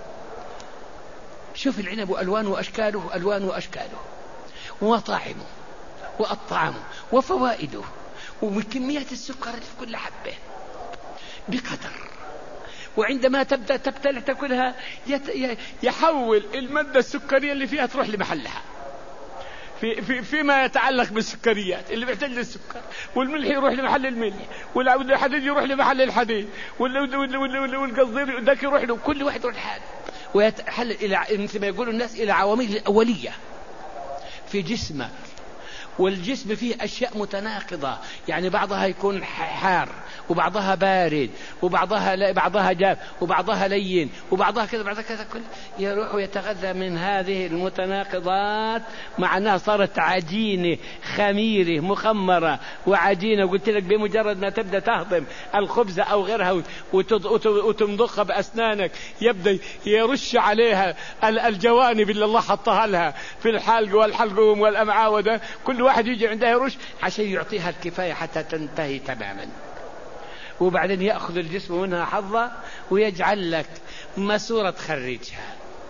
شوف العنب وألوانه وأشكاله، ألوان وأشكاله وطعمه وأطعمه وفوائده وكمية السكر اللي في كل حبة بقدر. وعندما تبدأ تبتلع تأكلها يحول المادة السكرية اللي فيها تروح لمحلها في في فيما يتعلق بالسكريات اللي بيحتاج للسكر، والملح يروح لمحل الملح، والحديد يروح لمحل الحديد، والقصدير ذاك يروح له، كل واحد يروح لحاله، ويتحل إلى مثل ما يقول الناس إلى عوامل الأولية في جسمك. والجسم فيه أشياء متناقضة، يعني بعضها يكون حار وبعضها بارد وبعضها بعضها جاف وبعضها لين وبعضها كذا بعضها كذا، كل يروح ويتغذى من هذه المتناقضات، مع أنها صارت عجينة خميرة مخمرة وعجينة. وقلت لك بمجرد ما تبدأ تهضم الخبز أو غيرها وتمضخها بأسنانك يبدأ يرش عليها الجوانب اللي الله حطها لها في الحلق والحلقوم والأمعاء، وده كل واحد يجي عنده يرش عشان يعطيها الكفاية حتى تنتهي تماما. وبعدين يأخذ الجسم منها حظة ويجعل لك ماسورة تخرجها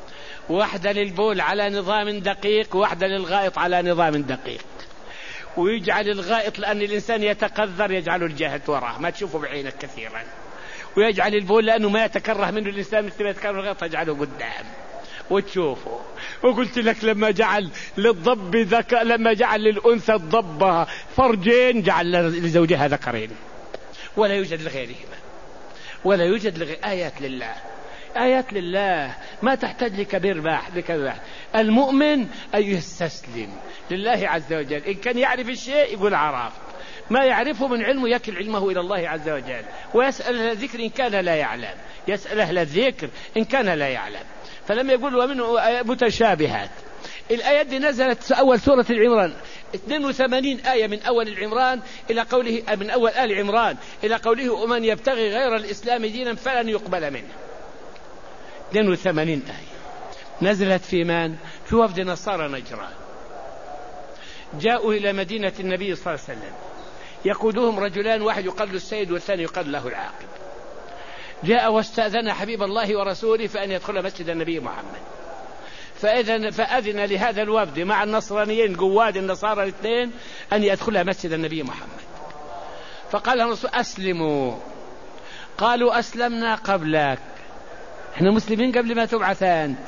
واحدة للبول على نظام دقيق، وواحدة للغائط على نظام دقيق. ويجعل الغائط لأن الإنسان يتقذر يجعل الجهة وراه ما تشوفه بعينك كثيرا، ويجعل البول لأنه ما يتكره منه الإنسان مثل ما يتكره الغائط تجعله قدام وتشوفه. وقلت لك لما جعل للضب ذكر، لما جعل للأنثى الضب فرجين جعل لزوجها ذكرين، ولا يوجد لغيرهما، ولا يوجد لغير. آيات لله، آيات لله ما تحتاج لكبير باح لكبير. المؤمن أن يستسلم لله عز وجل، إن كان يعرف الشيء يقول عرفت، ما يعرفه من علمه يكل علمه إلى الله عز وجل، ويسأل أهل الذكر إن كان لا يعلم، يسأل أهل الذكر إن كان لا يعلم. فلم يقول ومنه متشابهات. الآيات دي نزلت أول سورة العمران، اثنين وثمانين آية من أول العمران إلى قوله، من أول آل عمران إلى قوله ومن يبتغي غير الإسلام دينا فلن يقبل منه. اثنين وثمانين آية نزلت في من؟ في وفد نصارى نجران، جاءوا إلى مدينة النبي صلى الله عليه وسلم، يقودهم رجلان، واحد يقال له السيد والثاني يقال له العاقب. جاء واستأذن حبيب الله ورسوله فأن يدخل مسجد النبي محمد، فأذن, فأذن لهذا الوفد مع النصرانيين قواد النصارى الاثنين أن يدخل مسجد النبي محمد. فقال الرسول أسلموا، قالوا أسلمنا قبلك، احنا مسلمين قبل ما تبعث أنت.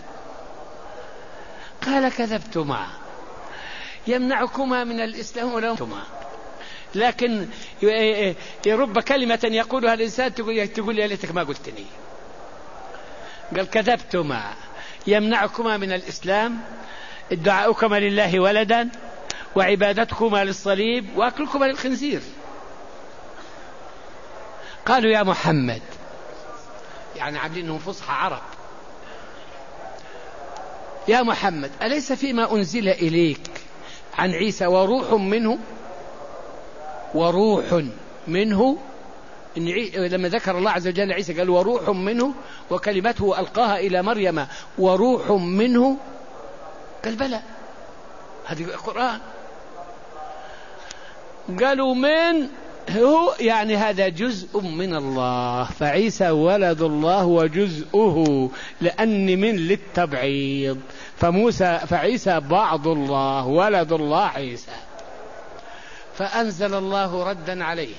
قال كذبتما، يمنعكما من الإسلام ولهما، لكن رب كلمة يقولها الإنسان تقول يا ليتك ما قلتني. قال كذبتما، يمنعكما من الإسلام ادعاؤكما لله ولدا وعبادتكما للصليب وأكلكما للخنزير. قالوا يا محمد، يعني عاملينهم فصحى عرب، يا محمد أليس فيما أنزل إليك عن عيسى وروح منه؟ وروح منه، إن لما ذكر الله عز وجل عيسى قال وروح منه وكلمته ألقاها إلى مريم وروح منه. قال بلى، هذه القرآن. قالوا من هو؟ يعني هذا جزء من الله، فعيسى ولد الله وجزءه، لأن من للتبعيض، فموسى فعيسى بعض الله ولد الله عيسى. فأنزل الله ردا عليه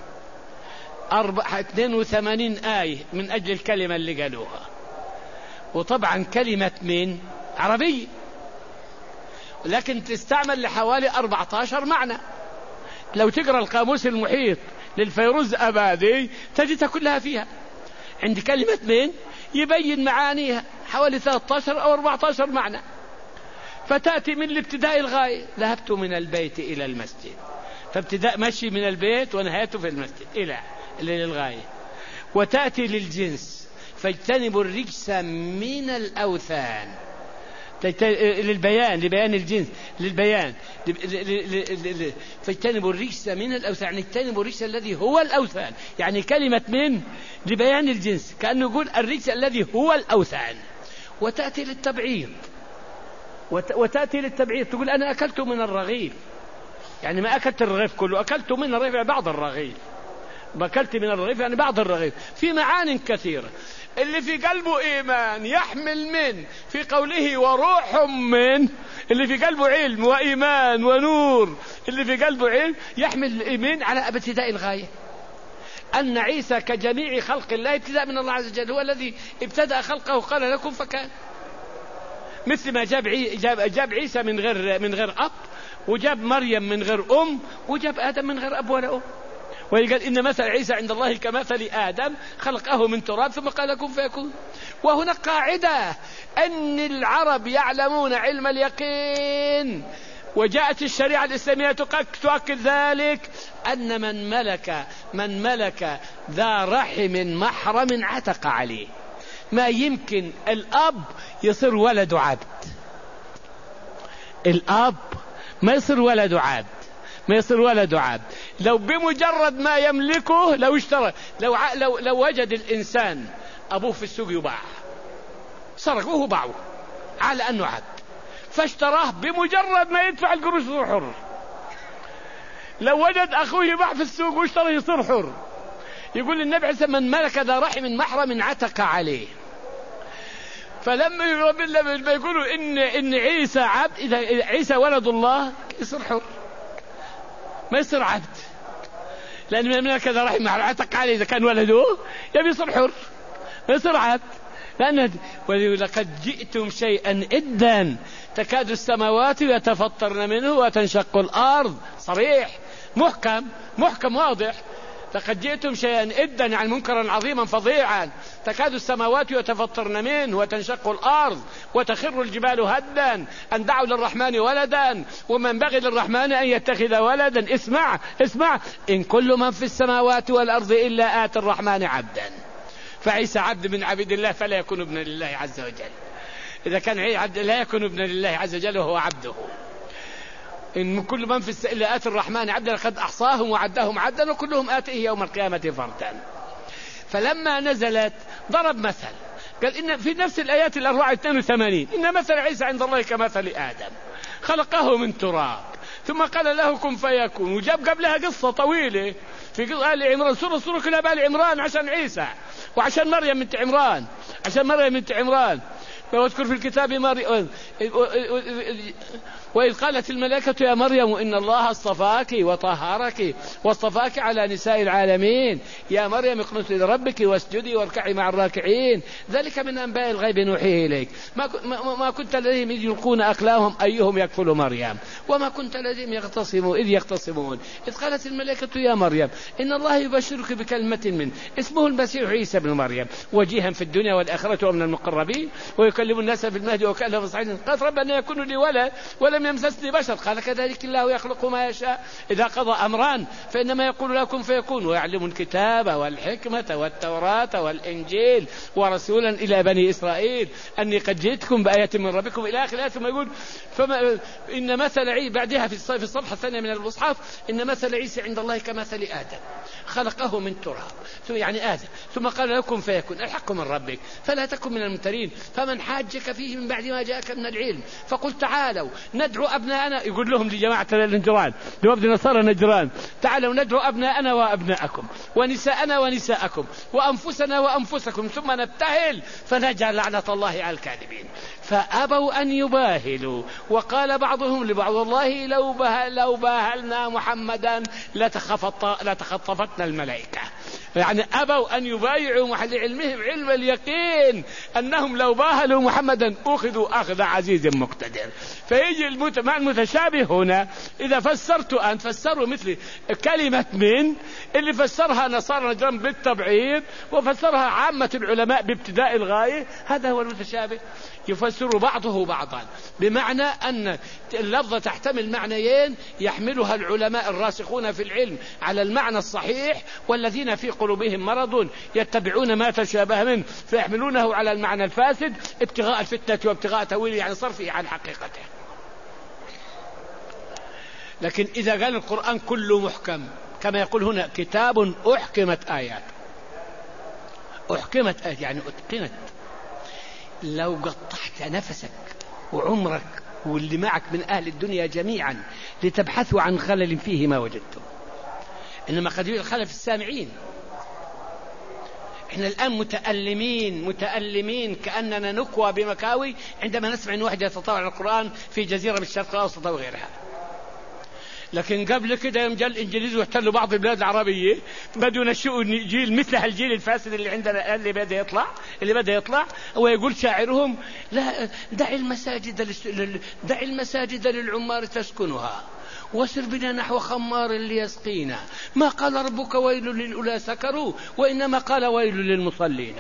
أربعة اثنين وثمانين آية من أجل الكلمة اللي قالوها. وطبعا كلمة من عربية، لكن تستعمل لحوالي أربعة عشر معنى. لو تقرأ القاموس المحيط للفيروز أبادي تجدها كلها فيها. عند كلمة من يبين معانيها حوالي ثلاثة عشر أو أربعة عشر معنى. فتأتي من الابتداء الغاية، ذهبت من البيت إلى المسجد، فابتداء مشي من البيت ونهايته في المسجد إلى للغاية. وتأتي للجنس، فاجتنبوا الرجس من الأوثان، للبيان، لبيان الجنس، للبيان، فاجتنبوا الرجس من الأوثان، يعني اجتنبوا الرجس الذي هو الأوثان. يعني كلمة من لبيان الجنس، كأنه يقول الرجس الذي هو الأوثان. وتأتي للتبعيض، وتأتي للتبعيض تقول أنا أكلت من الرغيف، يعني ما أكلت الرغيف كله، أكلت من الرغيف يعني بعض الرغيف، أكلت من الرغيف يعني بعض الرغيف، في معان كثيرة. اللي في قلبه إيمان يحمل من، في قوله وروح من، اللي في قلبه علم وإيمان ونور، اللي في قلبه علم يحمل إيمان على ابتداء الغاية، أن عيسى كجميع خلق الله ابتداء من الله عز وجل، هو الذي ابتدأ خلقه قال لكم فكان. مثل ما جاب جاب جاب عيسى من غير من غير أب، وجاب مريم من غير أم، وجاب آدم من غير أب ولا أم. وقال إن مثل عيسى عند الله كمثل آدم خلقه من تراب ثم قال كن فيكون. وهناك قاعدة أن العرب يعلمون علم اليقين، وجاءت الشريعة الإسلامية تؤكد ذلك، أن من ملك من ملك ذا رحم محرم عتق عليه. ما يمكن الأب يصير ولد عبد، الأب ما يصير ولد عبد، ما يصير ولد عبد. لو بمجرد ما يملكه، لو اشترى، لو ع... لو لو وجد الإنسان أبوه في السوق يباع، سرقه وباعه على أنه عبد، فاشتراه، بمجرد ما يدفع القروش يصير حر. لو وجد أخوه يباع في السوق واشترى يصير حر. يقول النبي عليه الصلاة والسلام من ملك ذا رحم محرم عتق عليه. فلما لما يقولوا إن إن عيسى عبد، إذا عيسى ولد الله يصير حر، ما يصير عبد، لأن من هكذا رحمه عتق عليه إذا كان ولده يبي يصير حر، ما يصير عبد. لأن ولقد جئتم شيئا إدا تكاد السماوات يتفطرن منه وتنشق الأرض، صريح محكم محكم واضح. لقد جئتم شيئا إدا يعني منكرا عظيما فظيعا، تكاد السماوات يتفطرن منه وتنشق الأرض وتخر الجبال هدا أن دعوا للرحمن ولدا ومن بغي للرحمن أن يتخذ ولدا. اسمع اسمع، إن كل من في السماوات والأرض إلا آتي الرحمن عبدا. فعيسى عبد من عبيد الله فلا يكون ابنا لله عز وجل. إذا كان عبد لا يكون ابنا لله عز وجل وهو عبده. إن كل من في إلا آتي الرحمن عبدا لقد أحصاهم وعدهم عدا وكلهم آتيه يوم القيامة فردا. فلما نزلت ضرب مثل، قال إن في نفس الآيات الأربعة اثنين وثمانين إن مثل عيسى عند الله كمثل آدم خلقه من تراب ثم قال له كن فيكون. وجاب قبلها قصة طويلة في قصة آل عمران، سورة سورة كلها بآل عمران عشان عيسى وعشان مريم بنت عمران، عشان مريم بنت عمران. واذكر في الكتاب مريم وإذ قالت الملائكة يا مريم إن الله اصطفاك وطهرك واصطفاك على نساء العالمين يا مريم اقنتي لربك واسجدي واركعي مع الراكعين ذلك من أنباء الغيب نوحيه إليك ما, ما, ما كنت لديهم إذ يلقون أقلاهم أيهم يكفل مريم وما كنت لديهم يختصمون إذ يختصمون إذ قالت الملائكة يا مريم إن الله يبشرك بكلمة منه اسمه المسيح عيسى بن مريم وجيها في الدنيا والآخرة ومن المقربين ويكلم الناس في المهد وكأنه في الصعيد. قالت ربنا يكون لي ولد ولم يمسسني بشر قال كذلك الله يخلق ما يشاء إذا قضى أمران فإنما يقول لكم فيكون ويعلم الكتاب والحكمة والتوراة والإنجيل ورسولا إلى بني إسرائيل أني قد جئتكم بآية من ربكم إلى آخر الآية. ثم يقول فما إن مثل عيسى بعدها في في الصفحة الثانية من المصحف إن مثل عيسى عند الله كمثل آدم خلقه من تراب يعني آدم ثم قال لكم فيكون الحق من ربك فلا تكن من الممترين فمن حاجك فيه من بعد ما جاءك من العلم فقل تعالوا ندعو أبناءنا يقول لهم لجماعة النجران لوفد نصارى نجران تعالوا ندعو أبناءنا وأبناءكم ونساءنا ونساءكم وأنفسنا وأنفسكم ثم نبتهل فنجعل لعنة الله على الكاذبين. فأبوا أن يباهلوا وقال بعضهم لبعض الله لو, بهل لو باهلنا محمدا لتخفط لتخطفتنا الملائكة. يعني أبوا أن يبايعوا محل علمهم علم اليقين أنهم لو باهلوا محمدا أخذوا أخذ عزيز مقتدر. فيجي المت... مع المتشابه هنا إذا فسرت أن فسروا مثل كلمة من اللي فسرها نصارى نجران بالتبعيض وفسرها عامة العلماء بابتداء الغاية هذا هو المتشابه. يفسر بعضه بعضا بمعنى أن اللفظة تحتمل معنيين يحملها العلماء الراسخون في العلم على المعنى الصحيح والذين في قلوبهم مرض يتبعون ما تشابه منه فيحملونه على المعنى الفاسد ابتغاء الفتنة وابتغاء تأويله يعني صرفه عن حقيقته. لكن إذا قال القرآن كله محكم كما يقول هنا كتاب أحكمت آيات أحكمت آيات يعني أتقنت. لو قطعت نفسك وعمرك واللي معك من أهل الدنيا جميعا لتبحثوا عن خلل فيه ما وجدتم. إنما قد يوجد الخلل في السامعين. إحنا الآن متألمين متألمين كأننا نكوى بمكاوي عندما نسمع أن واحد يتطاول على القرآن في جزيرة بالشرق الأوسط وغيرها. لكن قبل كده يوم جاء الإنجليز واحتلوا بعض البلاد العربية بدوا ينشئوا جيل مثل هالجيل الفاسد اللي عندنا اللي بدأ يطلع اللي بدأ يطلع ويقول شاعرهم لا دع المساجد لل... دع المساجد للعمار تسكنها وسر بنا نحو خمار ليسقينا ما قال ربك ويل للأولى سكروا وإنما قال ويل للمصلين.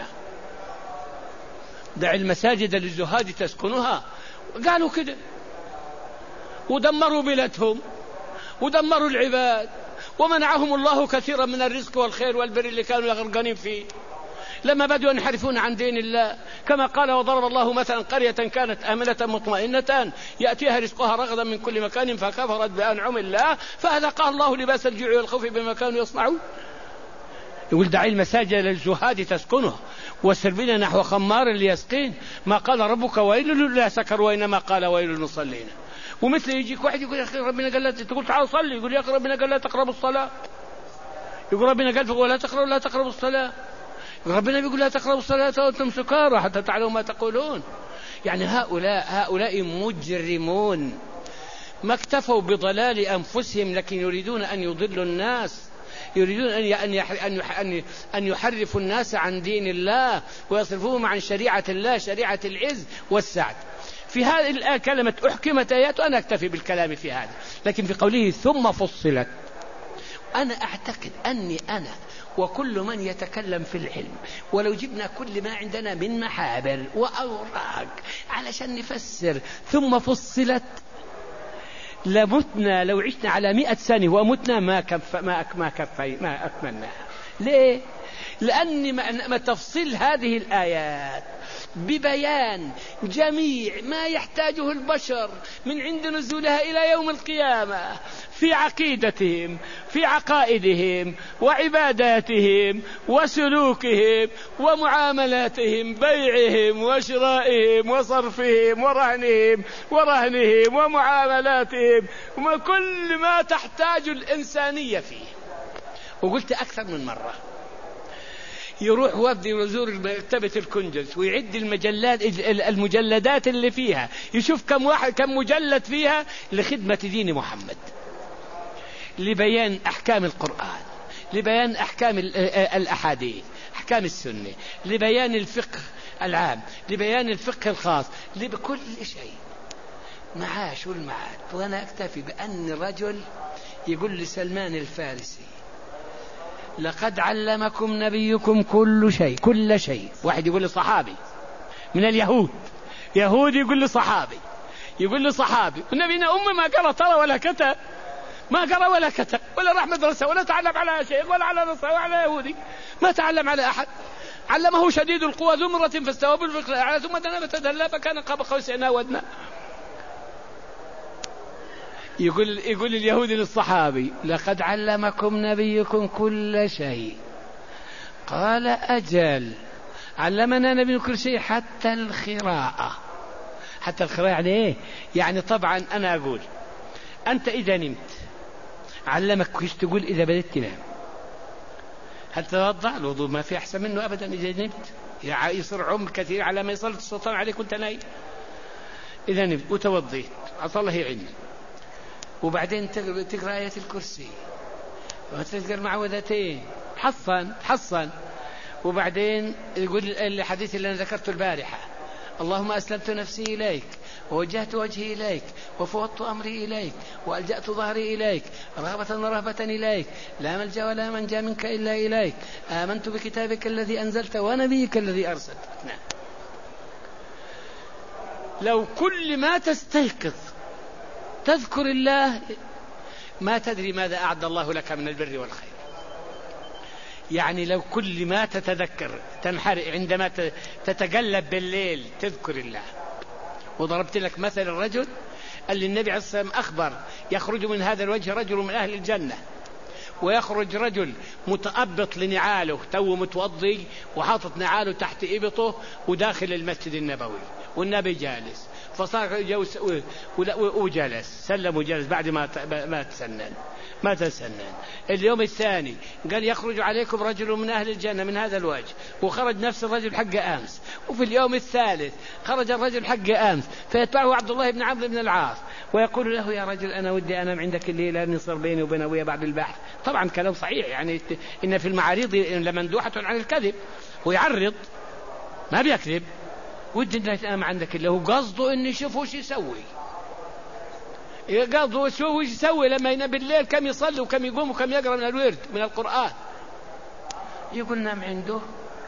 دع المساجد للزهاد تسكنها قالوا كده ودمروا بلادهم ودمروا العباد ومنعهم الله كثيرا من الرزق والخير والبر اللي كانوا غرقانين فيه لما بدوا ينحرفون عن دين الله. كما قال وضرب الله مثلا قرية كانت آمنة مطمئنة يأتيها رزقها رغدا من كل مكان فكفرت بأنعم الله فأذاقها الله لباس الجوع والخوف بما كانوا يصنعون. يقول دعي المساجد للزهاد تسكنه وسر بنا نحو خمار ليسقين ما قال ربك ويل لا سكر وإنما قال ويل للمصلين. ومثل يجيك واحد يقول يا أخي ربنا قال لا تقول تعال صلي يقول يا أخي ربنا قال لا تقربوا الصلاة يقول ربنا قال ولا تقربوا لا تقربوا الصلاة ربنا بيقول لا تقربوا الصلاة وأنتم سكارى حتى تعلموا ما تقولون. يعني هؤلاء هؤلاء مجرمون ما اكتفوا بضلال أنفسهم، لكن يريدون أن يضلوا الناس، يريدون أن أن يحرفوا الناس عن دين الله ويصرفوهم عن شريعة الله، شريعة العز والسعد. في هذه الآية كلمة أحكمت آيات، وأنا أكتفي بالكلام في هذا. لكن في قوله ثم فصلت، أنا أعتقد أني أنا وكل من يتكلم في العلم ولو جبنا كل ما عندنا من محابر وأوراق علشان نفسر ثم فصلت لمتنا، لو عشنا على مئة سنة ومتنا ما كف ما ما كفي ما أكملناها. ليه؟ لأن ما تفصيل هذه الآيات ببيان جميع ما يحتاجه البشر من عند نزولها إلى يوم القيامة في عقيدتهم، في عقائدهم وعباداتهم وسلوكهم ومعاملاتهم، بيعهم وشرائهم وصرفهم ورهنهم ورهنهم ومعاملاتهم وكل ما تحتاج الإنسانية فيه. وقلت أكثر من مرة، يروح وفد يزور مكتبة الكنجز ويعد المجلات المجلدات اللي فيها، يشوف كم واحد كم مجلد فيها لخدمة دين محمد، لبيان أحكام القرآن، لبيان أحكام الأحاديث، أحكام السنة، لبيان الفقه العام، لبيان الفقه الخاص، لبكل شيء معاش والمعاد. وأنا أكتفي بأن رجل يقول لسلمان الفارسي لقد علمكم نبيكم كل شيء كل شيء. واحد يقول لصحابي من اليهود، يهودي يقول لصحابي يقول لصحابي ونبينا أمي ما قرأ ترى ولا كتب، ما قرأ ولا كتب ولا راح مدرسة ولا تعلم على شيخ ولا على نصارى ولا على يهودي، ما تعلم على أحد. علمه شديد القوى ذو مرة فاستوى بالأفق الأعلى ثم دنا فتدلى فكان قاب قوسين أو أدنى. يقول يقول اليهودي للصحابي لقد علمكم نبيكم كل شيء. قال أجل، علمنا نبي كل شيء حتى القراءة. حتى القراءة يعني إيه؟ يعني طبعا أنا أقول أنت إذا نمت علمك كيف تقول إذا بدأت تنام. هل تتوضأ؟ الوضوء ما في أحسن منه أبدا. إذا نمت يصير عمر كثير على ما يسلط السلطان عليك وأنت نايم. إذا نمت وتوضيت عطى الله يعينك، وبعدين تقرأ آية الكرسي وتذكر معوذتين حصن حصن، وبعدين يقول الحديث اللي أنا ذكرته البارحة اللهم أسلمت نفسي إليك ووجهت وجهي إليك وفوضت أمري إليك وألجأت ظهري إليك رغبة ورهبة إليك لا ملجأ ولا منجا منك إلا إليك آمنت بكتابك الذي أنزلت ونبيك الذي أرسلت. نعم. لو كل ما تستيقظ تذكر الله ما تدري ماذا أعد الله لك من البر والخير. يعني لو كل ما تتذكر تنحرق عندما تتقلب بالليل تذكر الله. وضربت لك مثل الرجل اللي النبي عليه الصلاة والسلام أخبر يخرج من هذا الوجه رجل من أهل الجنة، ويخرج رجل متأبط لنعاله تو متوضي وحاطط نعاله تحت إبطه وداخل المسجد النبوي والنبي جالس، فصار جوس وجلس سلم وجلس بعد ما ما تسنن ما تسنن. اليوم الثاني قال يخرج عليكم رجل من أهل الجنة من هذا الوجه، وخرج نفس الرجل حق أمس. وفي اليوم الثالث خرج الرجل حق أمس، فيتبعه عبد الله بن عمرو بن العاص ويقول له يا رجل أنا ودي أنام عندك الليلة لأني صار بيني وبين أبويا بعد البحث. طبعا كلام صحيح، يعني إن في المعاريض لمندوحة عن الكذب، ويعرض ما بيكذب. ودي أنام عندك اللي هو قصده إني يشوف وش يسوي، قصده وش يسوي لما ينام بالليل، كم يصلي وكم يقوم وكم يقرأ من الورد من القرآن. يقول نام عنده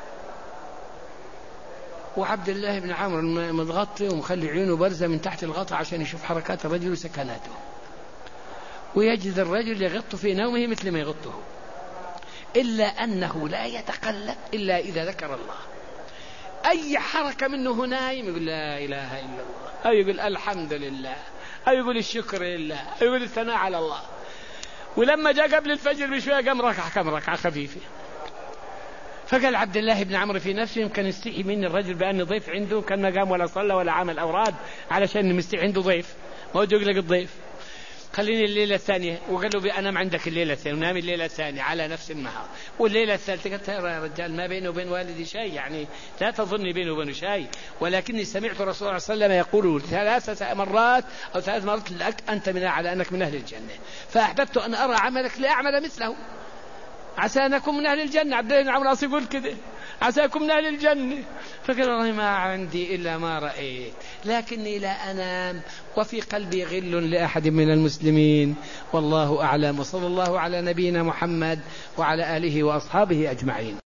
وعبد الله بن عمرو متغطي ومخلي عيونه برزة من تحت الغطاء عشان يشوف حركات الرجل وسكناته، ويجد الرجل يغط في نومه مثل ما يغطه، إلا أنه لا يتقلب إلا إذا ذكر الله. أي حركة منه نايم يقول لا إله إلا الله، أو يقول الحمد لله، أو يقول الشكر لله، أو يقول الثناء على الله. ولما جاء قبل الفجر بشوية قام ركع كم ركعة خفيفة. فقال عبد الله بن عمرو في نفسه يمكن يستحي مني الرجل بأن ضيف عنده، كان ما قام ولا صلى ولا عمل أوراد علشان مستحي عنده ضيف، ما هو يقلق الضيف. خليني الليلة الثانية، وقال له أنام عندك الليلة الثانية، ونام الليلة الثانية على نفس النهار، والليلة الثالثة قلت يا رجال ما بيني وبين والدي شيء، يعني لا تظني بيني وبينه شيء، ولكني سمعت الرسول صلى الله عليه وسلم يقول ثلاثة مرات أو ثلاث مرات لك أنت من على أنك من أهل الجنة، فأحببت أن أرى عملك لأعمل مثله، عسى أن أكون من أهل الجنة. عبد الله بن عمرو العاص يقول كده، عسى أكون من أهل الجنة. فقال والله ما عندي إلا ما رأيت، لكني لا أنام وفي قلبي غل لأحد من المسلمين، والله أعلم. وصلى الله على نبينا محمد وعلى آله وأصحابه أجمعين.